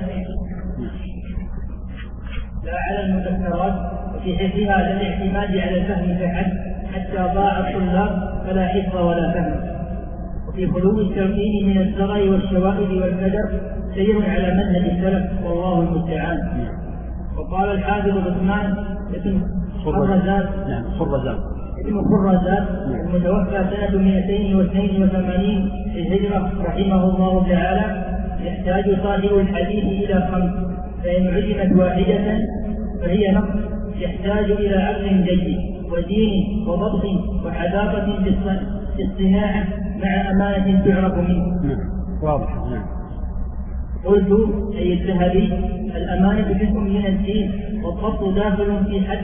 لا على المذكرات، وفي حفظها للاعتماد على الفهم فحسب حتى ضاع الطلاب فلا حفظ ولا فهم، وفي خلو التوكيل من الصغر والشوائب والقدر سير على منهج السلف والله المستعان. وقال الحافظ عثمان ابن خرزات المتوفى سنة 282 للهجرة رحمه الله تعالى: يحتاج صاحب الحديث إلى 5، فإن علمت واحدة فهي نقص، يحتاج إلى عقل جيد ودين وضبط وحذافة في الصناعة مع أمانة تعرف منه. واضح. قلت أي الذهبي: الأمانة جزء من الدين، والضبط داخل في حد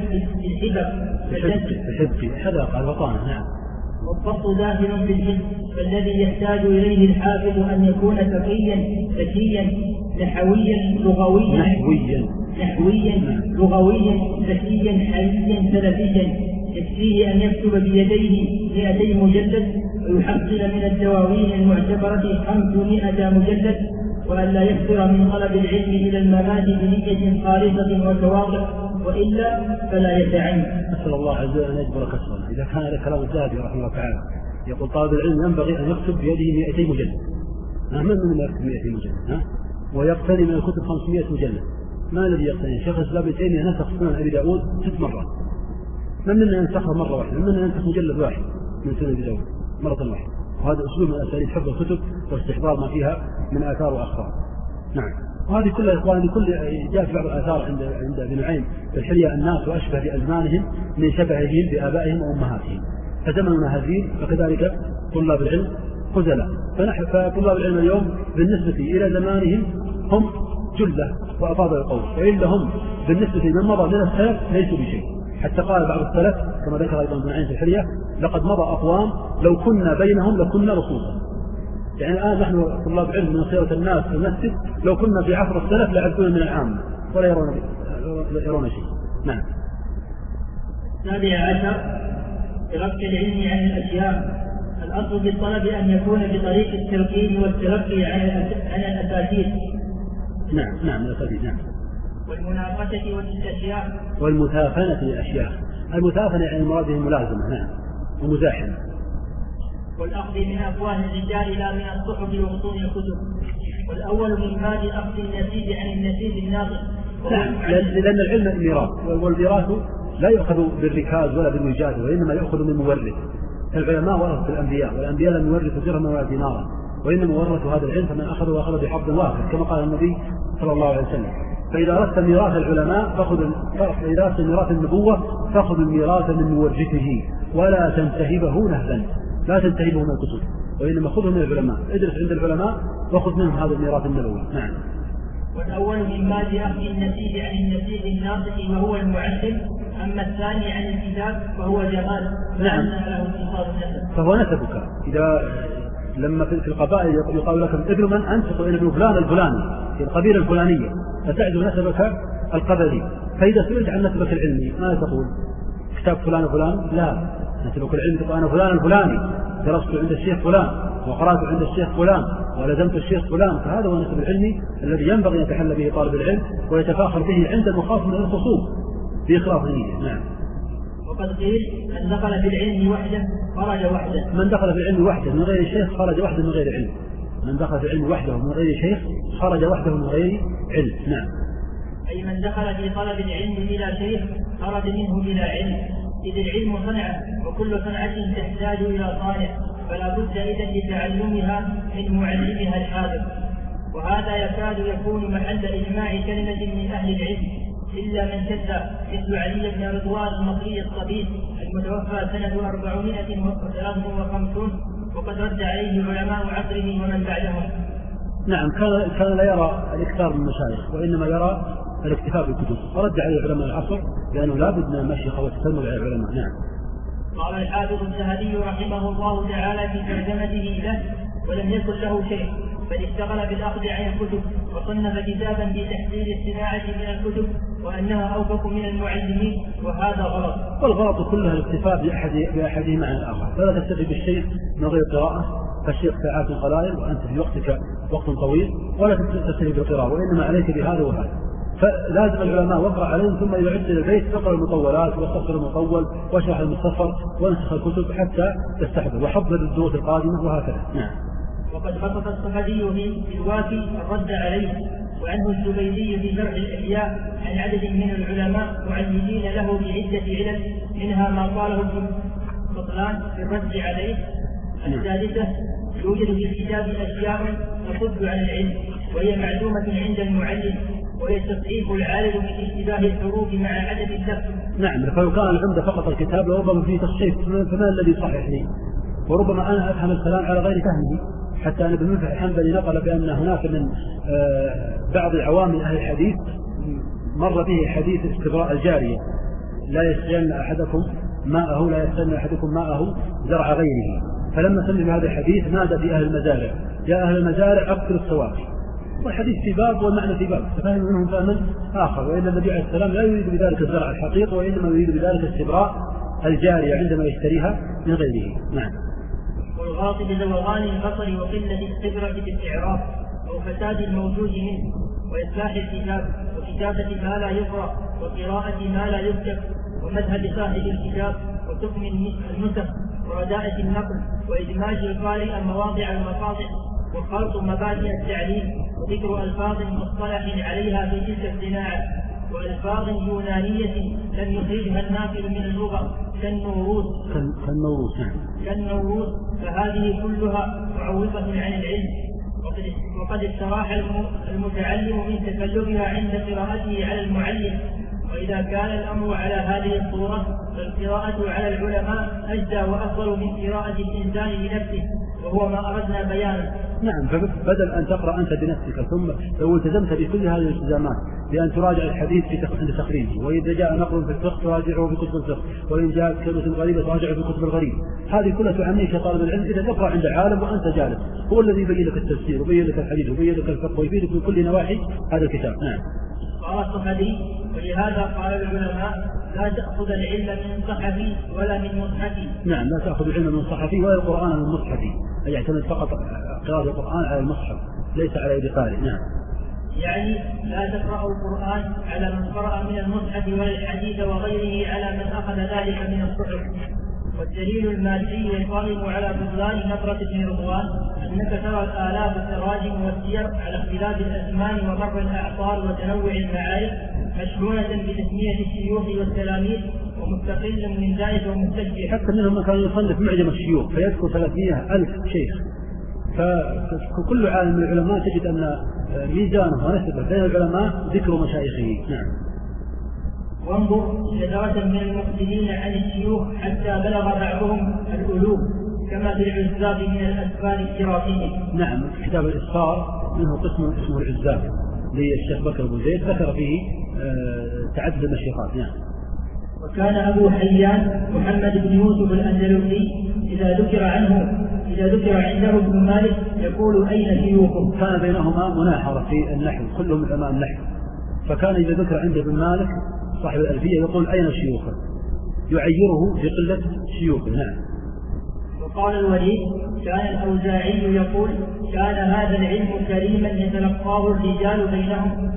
والضبط داخل في الحد، فالذي يحتاج إليه الحافظ أن يكون تقيا ذكيا نحويا لغويا ذكيا حييا سلفيا، يكفيه أن يكتب بيديه 200 مجلد، ويحصل من الدواوين المعتبرة 500 مجلد، وأن لا يكثر من طلب العلم إلى الممات بنية خالصة وتواضع، وإلا فلا يتعين. أسأل الله عز وجل أن يجبر كسرنا. إذا كان هذا كلام الذهبي رحمه الله تعالى يقول طالب العلم ينبغي أن يكتب بيده 200 مجلد، من يكتب 200 مجلد ويقتني من الكتب 500 مجلد؟ ما الذي يقتني؟ شيخ الإسلام ابن تيمية نسخ سنن أبي داود 6 مرات، من منا ينسخها مرة واحدة؟ من منا ينسخ مجلد واحد من سنن أبي داود مرة واحدة؟ وهذا أسلوب من أساليب حفظ الكتب واستحضار ما فيها من آثار وأخبار. نعم. وهذه كلها يا إخواني جاء في بعض الآثار عند ابن نعيم في الحلية: الناس وأشبه بأزمانهم من شبههم بآبائهم وأمهاتهم، فزمننا هزيل، فكذلك طلاب العلم خزلاء. فطلاب العلم اليوم بالنسبة إلى زمانهم هم جلة وأفاضل القول، وإلا هم بالنسبة لمن مضى من السلف ليسوا بشيء. حتى قال بعض السلف كما ذكر أيضا ابن نعيم في الحلية: لقد مضى أقوام لو كنا بينهم لكنا رصوصا. يعني الآن نحن طلاب علم من خيرة الناس في المسجد، لو كنا في عصر السلف لعبدون من العامة ولا يرون شيء. نعم. 17 ترك العلم عن الأشياء. الأصل بالطلب أن يكون بطريق التلقين والتلقي عن الأساتذة. نعم الأساتذة. نعم. والمناقشة والاستشياء والمثافنة للأشياء. المثافنة يعني المراد به ملازمة. نعم. ومزاحمة. والأخذ من أفواه الرجال لا من الصحف وبطون الكتب. والأول من باب أخذ النسيج عن النسيج الناطق. لأن العلم ميراث، والميراث لا يؤخذ بالركاز ولا بالوجاد، وإنما يؤخذ من مورث. العلماء ورثوا الأنبياء، والأنبياء لم يورثوا درهما ولا دينارا، وإنما ورثوا هذا العلم، فمن أخذه أخذ بحظ وافر كما قال النبي صلى الله عليه وسلم. فإذا أردت ميراث العلماء إذا أردت ميراث النبوة فأخذ الميراث من مورثه، ولا تنتهبه نهبا، لا تنتهبه من الكتب، وإنما خذه من العلماء، ادرس عند العلماء وخذ منهم هذا الميراث النبوي. نعم. والأول من باب أخذ النسيج عن النسيج الناطق وهو المعلم، أما الثاني عن الكتاب فهو جمال. نعم. فهو نسبك. إذا لما في القبائل يقال لكم ابن من أنت؟ تقول ابن فلان الفلاني في القبيلة الفلانية، فتعد نسبك القبلي. فإذا سئلت عن نسبك العلمي ماذا تقول؟ كتاب فلان وفلان؟ لا، نسبك العلمي تقول أنا فلان الفلاني، درست عند الشيخ فلان، وقرأت عند الشيخ فلان، ولزمت الشيخ فلان. فهذا هو النسب العلمي الذي ينبغي أن يتحلى به طالب العلم ويتفاخر به عند المخاصم من الخصوم بإخلاص نية. نعم. وقد قيل من دخل في العلم وحده خرج وحده. من دخل في العلم وحده من غير شيخ خرج وحده من غير علم. من دخل في العلم وحده من غير شيخ خرج وحده من غير علم. نعم. أي من دخل في طلب العلم بلا شيخ خرج منه بلا علم، إذ العلم صنعة، وكل صنعة تحتاج إلى صانع، فلا بد إذن لتعلمها من معلمها الحاذق. وهذا يكاد يكون محل إجماع كلمة من أهل العلم إلا من كذب، مثل علي بن رضوان المصري الطبيب المتوفى سنة 453، وقد رد عليه علماء عصره ومن بعدهم. نعم، كان لا يرى الاكثار من المشايخ، وإنما يرى الاكتفاء بالكتب، ورد عليه علماء العصر لأنه لا بد من المشيخة والتسلم على العلماء. نعم. قال الحافظ الذهبي رحمه الله تعالى في ترجمته له: ولم يكن له شيء، بل اشتغل بالأخذ عن الكتب، وصنف كتابا بتحذير الصناعة من الكتب وأنها أوفق من المعلمين، وهذا غلط. والغلط كلها الاكتفاء بأحدهما عن الآخر، فلا تكتفي بالشيء من غير قراءة، فالشيخ ساعات قلائل وأنت في وقتك وقت طويل، ولا تكتفي بالقراءة، وإنما عليك بهذا وهذا. فلازم العلماء وقرأ عليهم ثم يعد البيت يقرأ المطولات ويختصر المطول وشرح المختصر ونسخ الكتب حتى تستحضر وحضر الدروس القادمة وهكذا. نعم. وقد خصص الصفدي في الوافي الرد عليه، وعنه الزبيدي في شرح الإحياء عن عدد من العلماء معلمين له بعدة علل، منها ما قاله ابن سطلان في الرد عليه. الثالثة: يوجد في الكتاب أشياء تصد عن العلم، وهي معلومة عند المعلم، ويستضعيف العالم من اشتباه الحروف مع عدد اللفظ. نعم، فلو كان العمدة فقط الكتاب لربما فيه تصحيح، فما الذي يصحح لي؟ وربما أنا أفهم الكلام على غير فهمه، حتى أن ابن منفع الحنبلي نقل بأن هناك من بعض عوام أهل الحديث مر به حديث استبراء الجارية: لا يسقين أحدكم ماءه زرع غيره. فلما سمع هذا الحديث نادى في أهل المزارع: يا أهل المزارع أكثروا السواقي. والحديث في باب والمعنى في باب، ففهم منهم فهما آخر. وإن النبي عليه السلام لا يريد بذلك الزرع الحقيقي، وإنما يريد بذلك استبراء الجارية عندما يشتريها من غيره. نعم. والغاصب بزوغان البصر وقلة الخبرة بالإعراب أو فساد الموجود منه، وإصلاح الكتاب، وكتابة ما لا يقرأ، وقراءة ما لا يكتب، ومذهب صاحب الكتاب، وتقم النسخ، ورداءة النقل، وإدماج القارئ مواضع المقاطع، وخلط مبادئ التعليم، وذكر ألفاظ مصطلح عليها في تلك الصناعة، وألفاظ يونانية لم يخرجها الناقل من اللغة كالنوروز، فهذه كلها معوقة عن العلم. وقد استراح المتعلم من تكلفها عند قراءته على المعلم. وإذا كان الأمر على هذه الصورة فالقراءة على العلماء أجدى وأفضل من قراءة الإنسان لنفسه، وهو ما أردنا بيانه. نعم، فبدل أن تقرأ أنت بنفسك، ثم لو التزمت بكل هذه الالتزامات بأن تراجع الحديث عند تخريجه، وإذا جاء نقل في الفقه تراجعه في كتب الفقه، وإن جاءت كلمة غريبة تراجعه في كتب الغريب، هذه كلها تعنيك يا طالب العلم. إذا تقرأ عند عالم وأنت جالس، هو الذي يبين لك التفسير ويبين لك الحديث ويبين لك الفقه ويفيدك من كل نواحي هذا الكتاب. نعم. قال الصفدي: ولهذا قال العلماء: لا تأخذ العلم من صحفي ولا من مصحفي. نعم، لا تأخذ العلم من صحفي ولا القرآن من مصحفي، أي يعتمد فقط قراءة القرآن على المصحف ليس على يد قارئ. نعم. يعني لا تقرأ القرآن على من قرأ من المصحف ولا الحديث وغيره على من أخذ ذلك من الصحف. والدليل المادي القائم على بطلان نظرة ابن رضوان أنك ترى الآلاف التراجم والسير على اختلاف الأزمان ومر الأعصار وتنوع المعارف مشحونة بتسمية الشيوخ والتلاميذ، ومستقل من ذلك ومستجد. حتى منهم من كان يصنف معجم الشيوخ فيذكر 300,000 شيخ. فكل عالم من العلماء تجد أن ميزانه ونسبه بين العلماء ذكر مشايخه. نعم. وانظر شجرة من المفسدين عن الشيوخ حتى بلغ بعضهم الألوف، كما في العزاب من الأسفار الشرافية. نعم، كتاب الإسفار منه قسم اسمه العزاب للشيخ بكر أبو زيد، ذكر فيه تعدد المشيخات. نعم. وكان أبو حيان محمد بن يوسف الأندلسي إذا ذكر عنده ابن مالك يقول: أين شيوخه؟ كان بينهما مناحرة في النحو، كلهم علماء النحو، فكان إذا ذكر عنده ابن مالك صاحب الألفية يقول: أين شيوخه؟ يعيره بقلة شيوخه. نعم. وقال الوليد: كان الأوزاعي يقول: كان هذا العلم كريما يتلقاه الرجال بينهم،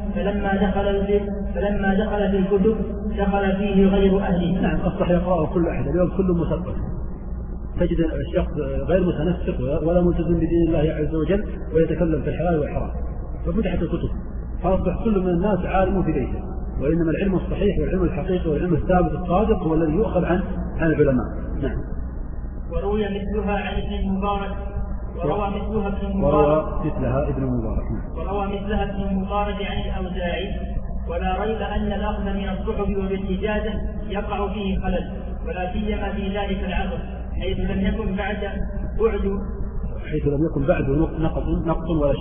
فلما دخل في الكتب دخل فيه غير أهله. نعم، أصبح يقرأه كل أحد، اليوم كله مثقف، تجد الشخص غير متنسق ولا ملتزم بدين الله عز وجل ويتكلم في الحلال والحرام، ففتحت الكتب فأصبح كل من الناس عالم في بيته، وإنما العلم الصحيح والعلم الحقيقي والعلم الثابت الصادق هو الذي يؤخذ عن العلماء. نعم. وروي مثلها عن ابن المبارك وروى مثلها ابن المبارك عن الأوزاعي. ولا ريب أن الأخذ من الصحف والاستجازة يقع فيه خلل، ولا سيما في ذلك العصر حيث لم يكن بعد نقض ولا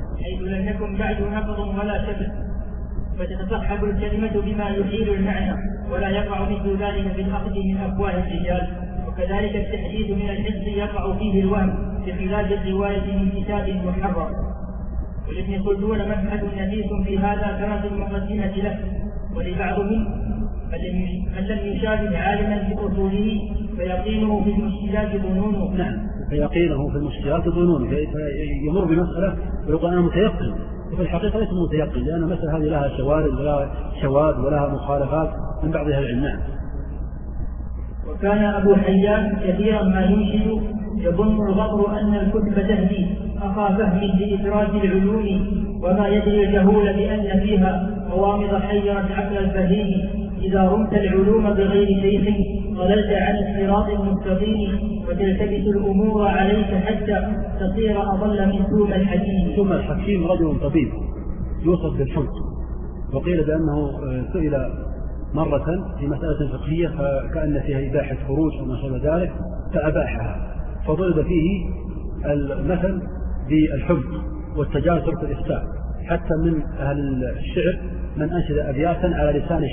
شكل فتتصحب الكلمة بما يحيل المعنى، ولا يقع مثل ذلك في الأخذ من أفواه الرجال. وكذلك التحديث من الحفظ يقع فيه الوهم بخلاف الرواية من كتاب محرر. ولابن خلدون مبحث نفيس في هذا كما في المقدمة له. ولبعضهم من لم يشاهد عالما بأصوله فيقينه في المشكلات ظنونه. نعم، فيقينه في المشكلات ظنونه، يمر بمسألة ويقول أنا متيقن، وفي الحقيقة ليس متيقن، لأن مثل هذه لها شوارد ولها شواذ ولها مخالفات من بعض أهل العلم. وكان أبو حيان كثيرا ما ينشد يظن الغبر أن الكتب تهدي أخا فهم لإدراج العلوم، وما يدري الجهول بأن فيها غوامض حيرت عقل الفهيم. إذا رمت العلوم بغير شيخ ضللت عن الصراط المستقيم، وتلتبس الأمور عليك حتى تصير أضل من ثوم الحكيم. ثم الحكيم رجل طبيب يوصف بالحمق، وقيل بأنه سئل مرة في مسألة فقهية فكأن فيها إباحة خروج أو ما شابه ذلك فأباحها، فضرب فيه المثل بالحمق والتجاسر في الإفتاء، حتى من أهل الشعر من أنشد أبياتا على لسان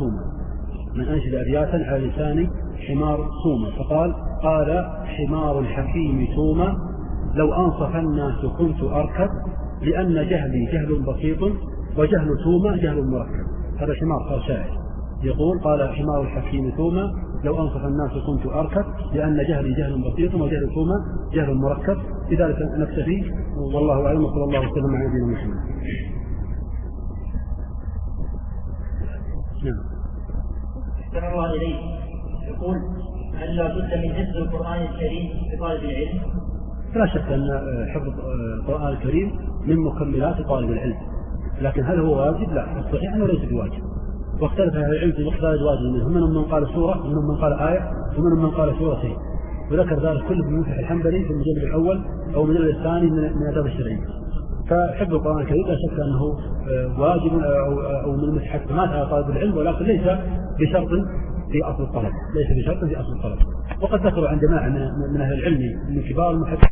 حمار سومة، فقال: قال حمار الحكيم سومة لو أنصف الناس كنت أركب، لأن جهلي جهل بسيط وجهل سومة جهل مركب. هذا حمار صار شاعر يقول: قال حمار الحكيم سومة لو أنصف الناس كنت أركب، لأن جهلي جهل بسيط وجهل سومة جهل مركب. لذلك نكتفي، والله أعلم، وصلى الله وسلم على نبينا محمد. نعم. أحسن الله إليك. يقول: هل لا بد من حفظ القرآن الكريم لطالب العلم؟ لا شك أن حفظ القرآن الكريم من مكملات طالب العلم، لكن هل هو واجب؟ لا، الصحيح أنه ليس بواجب، واختلف أهل العلم في مقدار الواجب منهم من قال سورة، ومنهم من قال آية، ومنهم من قال سورتين، وذكر ذلك كله ابن مفلح الحنبلي في المجلد الأول أو المجلد الثاني من آداب الشرعية. فحفظ القرآن الكريم لا شك أنه واجب أو من المتحتمات على طالب العلم، ولكن ليس بشرط في أصل الطلب، وقد ذكروا عن جماعة من أهل العلم من كبار المحدثين.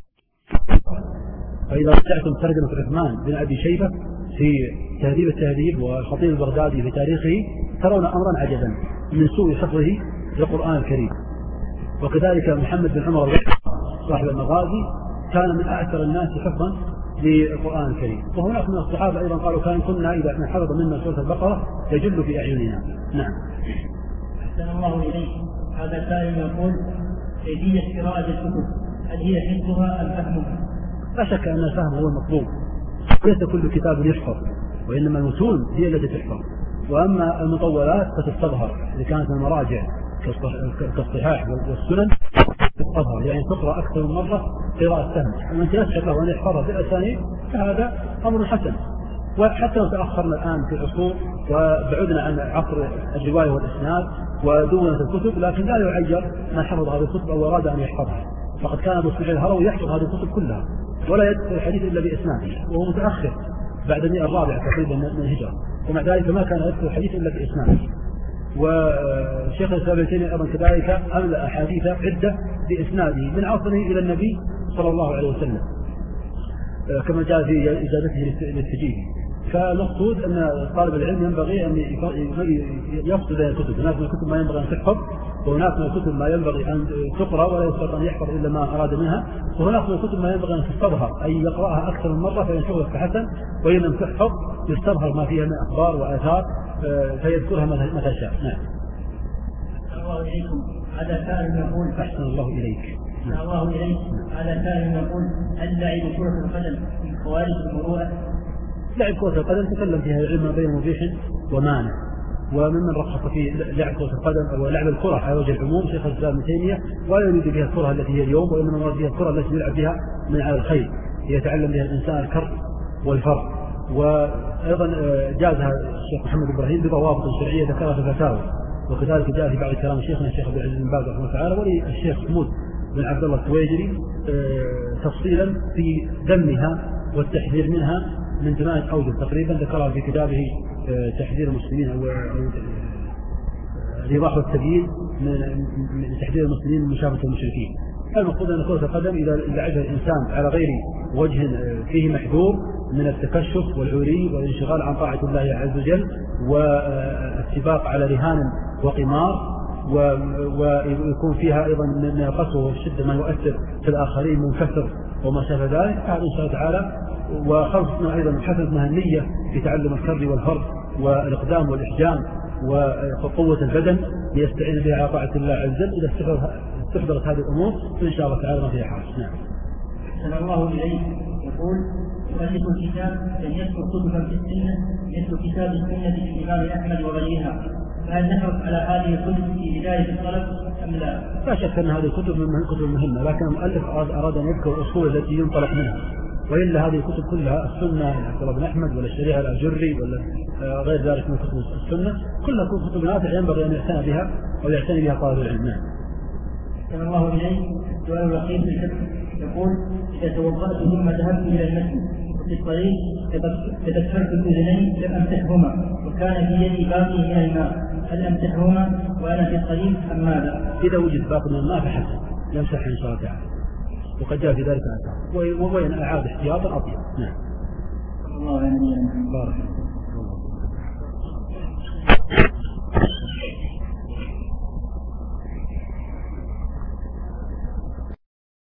فإذا رجعتم ترجمة عثمان بن أبي شيبة في تهذيب التهذيب والخطيب البغدادي في تاريخه ترون أمرا عجبا من سوء حفظه للقرآن الكريم. وكذلك محمد بن عمر صاحب المغازي كان من أكثر الناس حفظا للقرآن الكريم. وهناك من الصحابة أيضا قالوا كنا إذا حفظ منا سورة البقرة يجل في أعيننا. نعم. أحسن الله إليك. هذا كان يقول: كيفية قراءة الكتب، هل هي حفظها أم فهمها؟ لا شك أن الفهم هو المطلوب، ليس كل كتاب يحفظ، وإنما المتون هي التي تحفظ، وأما المطولات فتستظهر إذا كانت المراجع كالصحاح والسنن تستظهر، يعني تقرأ أكثر من مرة قراءة سهل، ومن يسعد له أن يحفظها في الأسانيد فهذا أمر حسن. وحتى لو تأخرنا الآن في العصور وبعدنا عن عصر الرواية والإسناد ودونت الكتب، لكن لا يعير من حفظ هذه الكتب أو أراد أن يحفظها، فقد كان أبو سعيد الهروي يحفظ هذه الكتب كلها ولا يذكر الحديث إلا بإسناده، وهو متأخر بعد 100 الرابع تقريبا من الهجرة، ومع ذلك ما كان يذكر الحديث إلا بإسناده. وشيخ الإسلام ابن تيمية أيضا كذلك أملأ أحاديث عدة بإسناده من عصره إلى النبي صلى الله عليه وسلم، كما جاء في إجابته للتجيبي. فالمقصود أن طالب العلم ينبغي أن يفصل بين الكتب، هناك من الكتب ما ينبغي أن تحفظ، وهناك من الكتب ما ينبغي أن تقرأ ولا يستطيع أن يحفظ إلا ما أراد منها، وهناك من الكتب ما ينبغي أن تستظهر، أي يقرأها أكثر من مرة فينشغل كحسن، وإن لم تحفظ يستظهر ما فيها من أخبار وآثار فيذكرها متى شاء. نعم. الله إليكم. هذا سائل يقول: أحسن الله إليك. الله إليك. هذا سائل يقول: هل لعب كرة القدم من خوارج المروءة؟ لعب كرة القدم تكلم فيها العلم بين مبيح ومانع، وممن رخص في لعب كرة القدم أو لعب الكرة على وجه العموم شيخ الإسلام ابن تيمية، ولا يريد بها الكرة التي هي اليوم، وإنما يريد بها الكرة التي يلعب بها من على الخيل، يتعلم بها الإنسان الكر والفر، وأيضا جازها الشيخ محمد إبراهيم بضوابط شرعية ذكرها في الفتاوى، وكذلك جاء في بعض كلام شيخنا الشيخ عبد العزيز بن باز رحمه الله تعالى وللشيخ حمود بن عبد الله التويجري تفصيلا في ذمها والتحذير منها من 8 أوجه تقريبا ذكرها في كتابه تحذير المسلمين أو الإيضاح والتبيين من تحذير المسلمين من مشابهة المشركين. المقصود أن كرة القدم إذا لعبها الإنسان على غير وجه فيه محذور من التكشف والعري والانشغال عن طاعة الله عز وجل والاتفاق على رهان وقمار، ويكون فيها أيضا من القسوة والشدة ما يؤثر في الآخرين منكسر وما شابه ذلك، فهذا إن شاء الله تعالى. وخلصنا أيضا حسنتنا النية في تعلم الكر والفرد والإقدام والإحجام وقوة البدن ليستعين بها على طاعة الله عز وجل. إذا استحضرت هذه الأمور فإن شاء الله تعالى ما فيها حرج. نعم. أحسن الله إليك. يقول مؤلف الكتاب لم يذكر كتبا في السنة مثل كتاب السنة للإمام أحمد وغيرها، فهل نحرص على هذه الكتب في بداية الطلب أم لا؟ لا شك أن هذه الكتب من الكتب المهمة، لكن المؤلف أراد أن يذكر الأصول التي ينطلق منها، وإلا هذه الكتب كلها السنة عبد الله بن أحمد ولا الشريعة الأجري ولا غير ذلك من كتب السنة كلها كتب نافعة ينبغي أن يعتنى بها أو يعتني بها طالب العلم. أحسن الله إليك. سؤال الرقيب في الفقه يقول إذا توضأت ثم ذهبت إلى المسجد وفي الطريق تذكرت الأذنين لم أمسحهما وكان في يدي باقي من الماء، هل أمسحهما وأنا في الطريق أم ماذا؟ إذا وجد باقي من الماء فحسن يمسح إن شاء الله تعالى، وقد جاء في ذلك آثار، وبين أعاد احتياطا أطيب. نعم. الله يهدينا. بارك الله.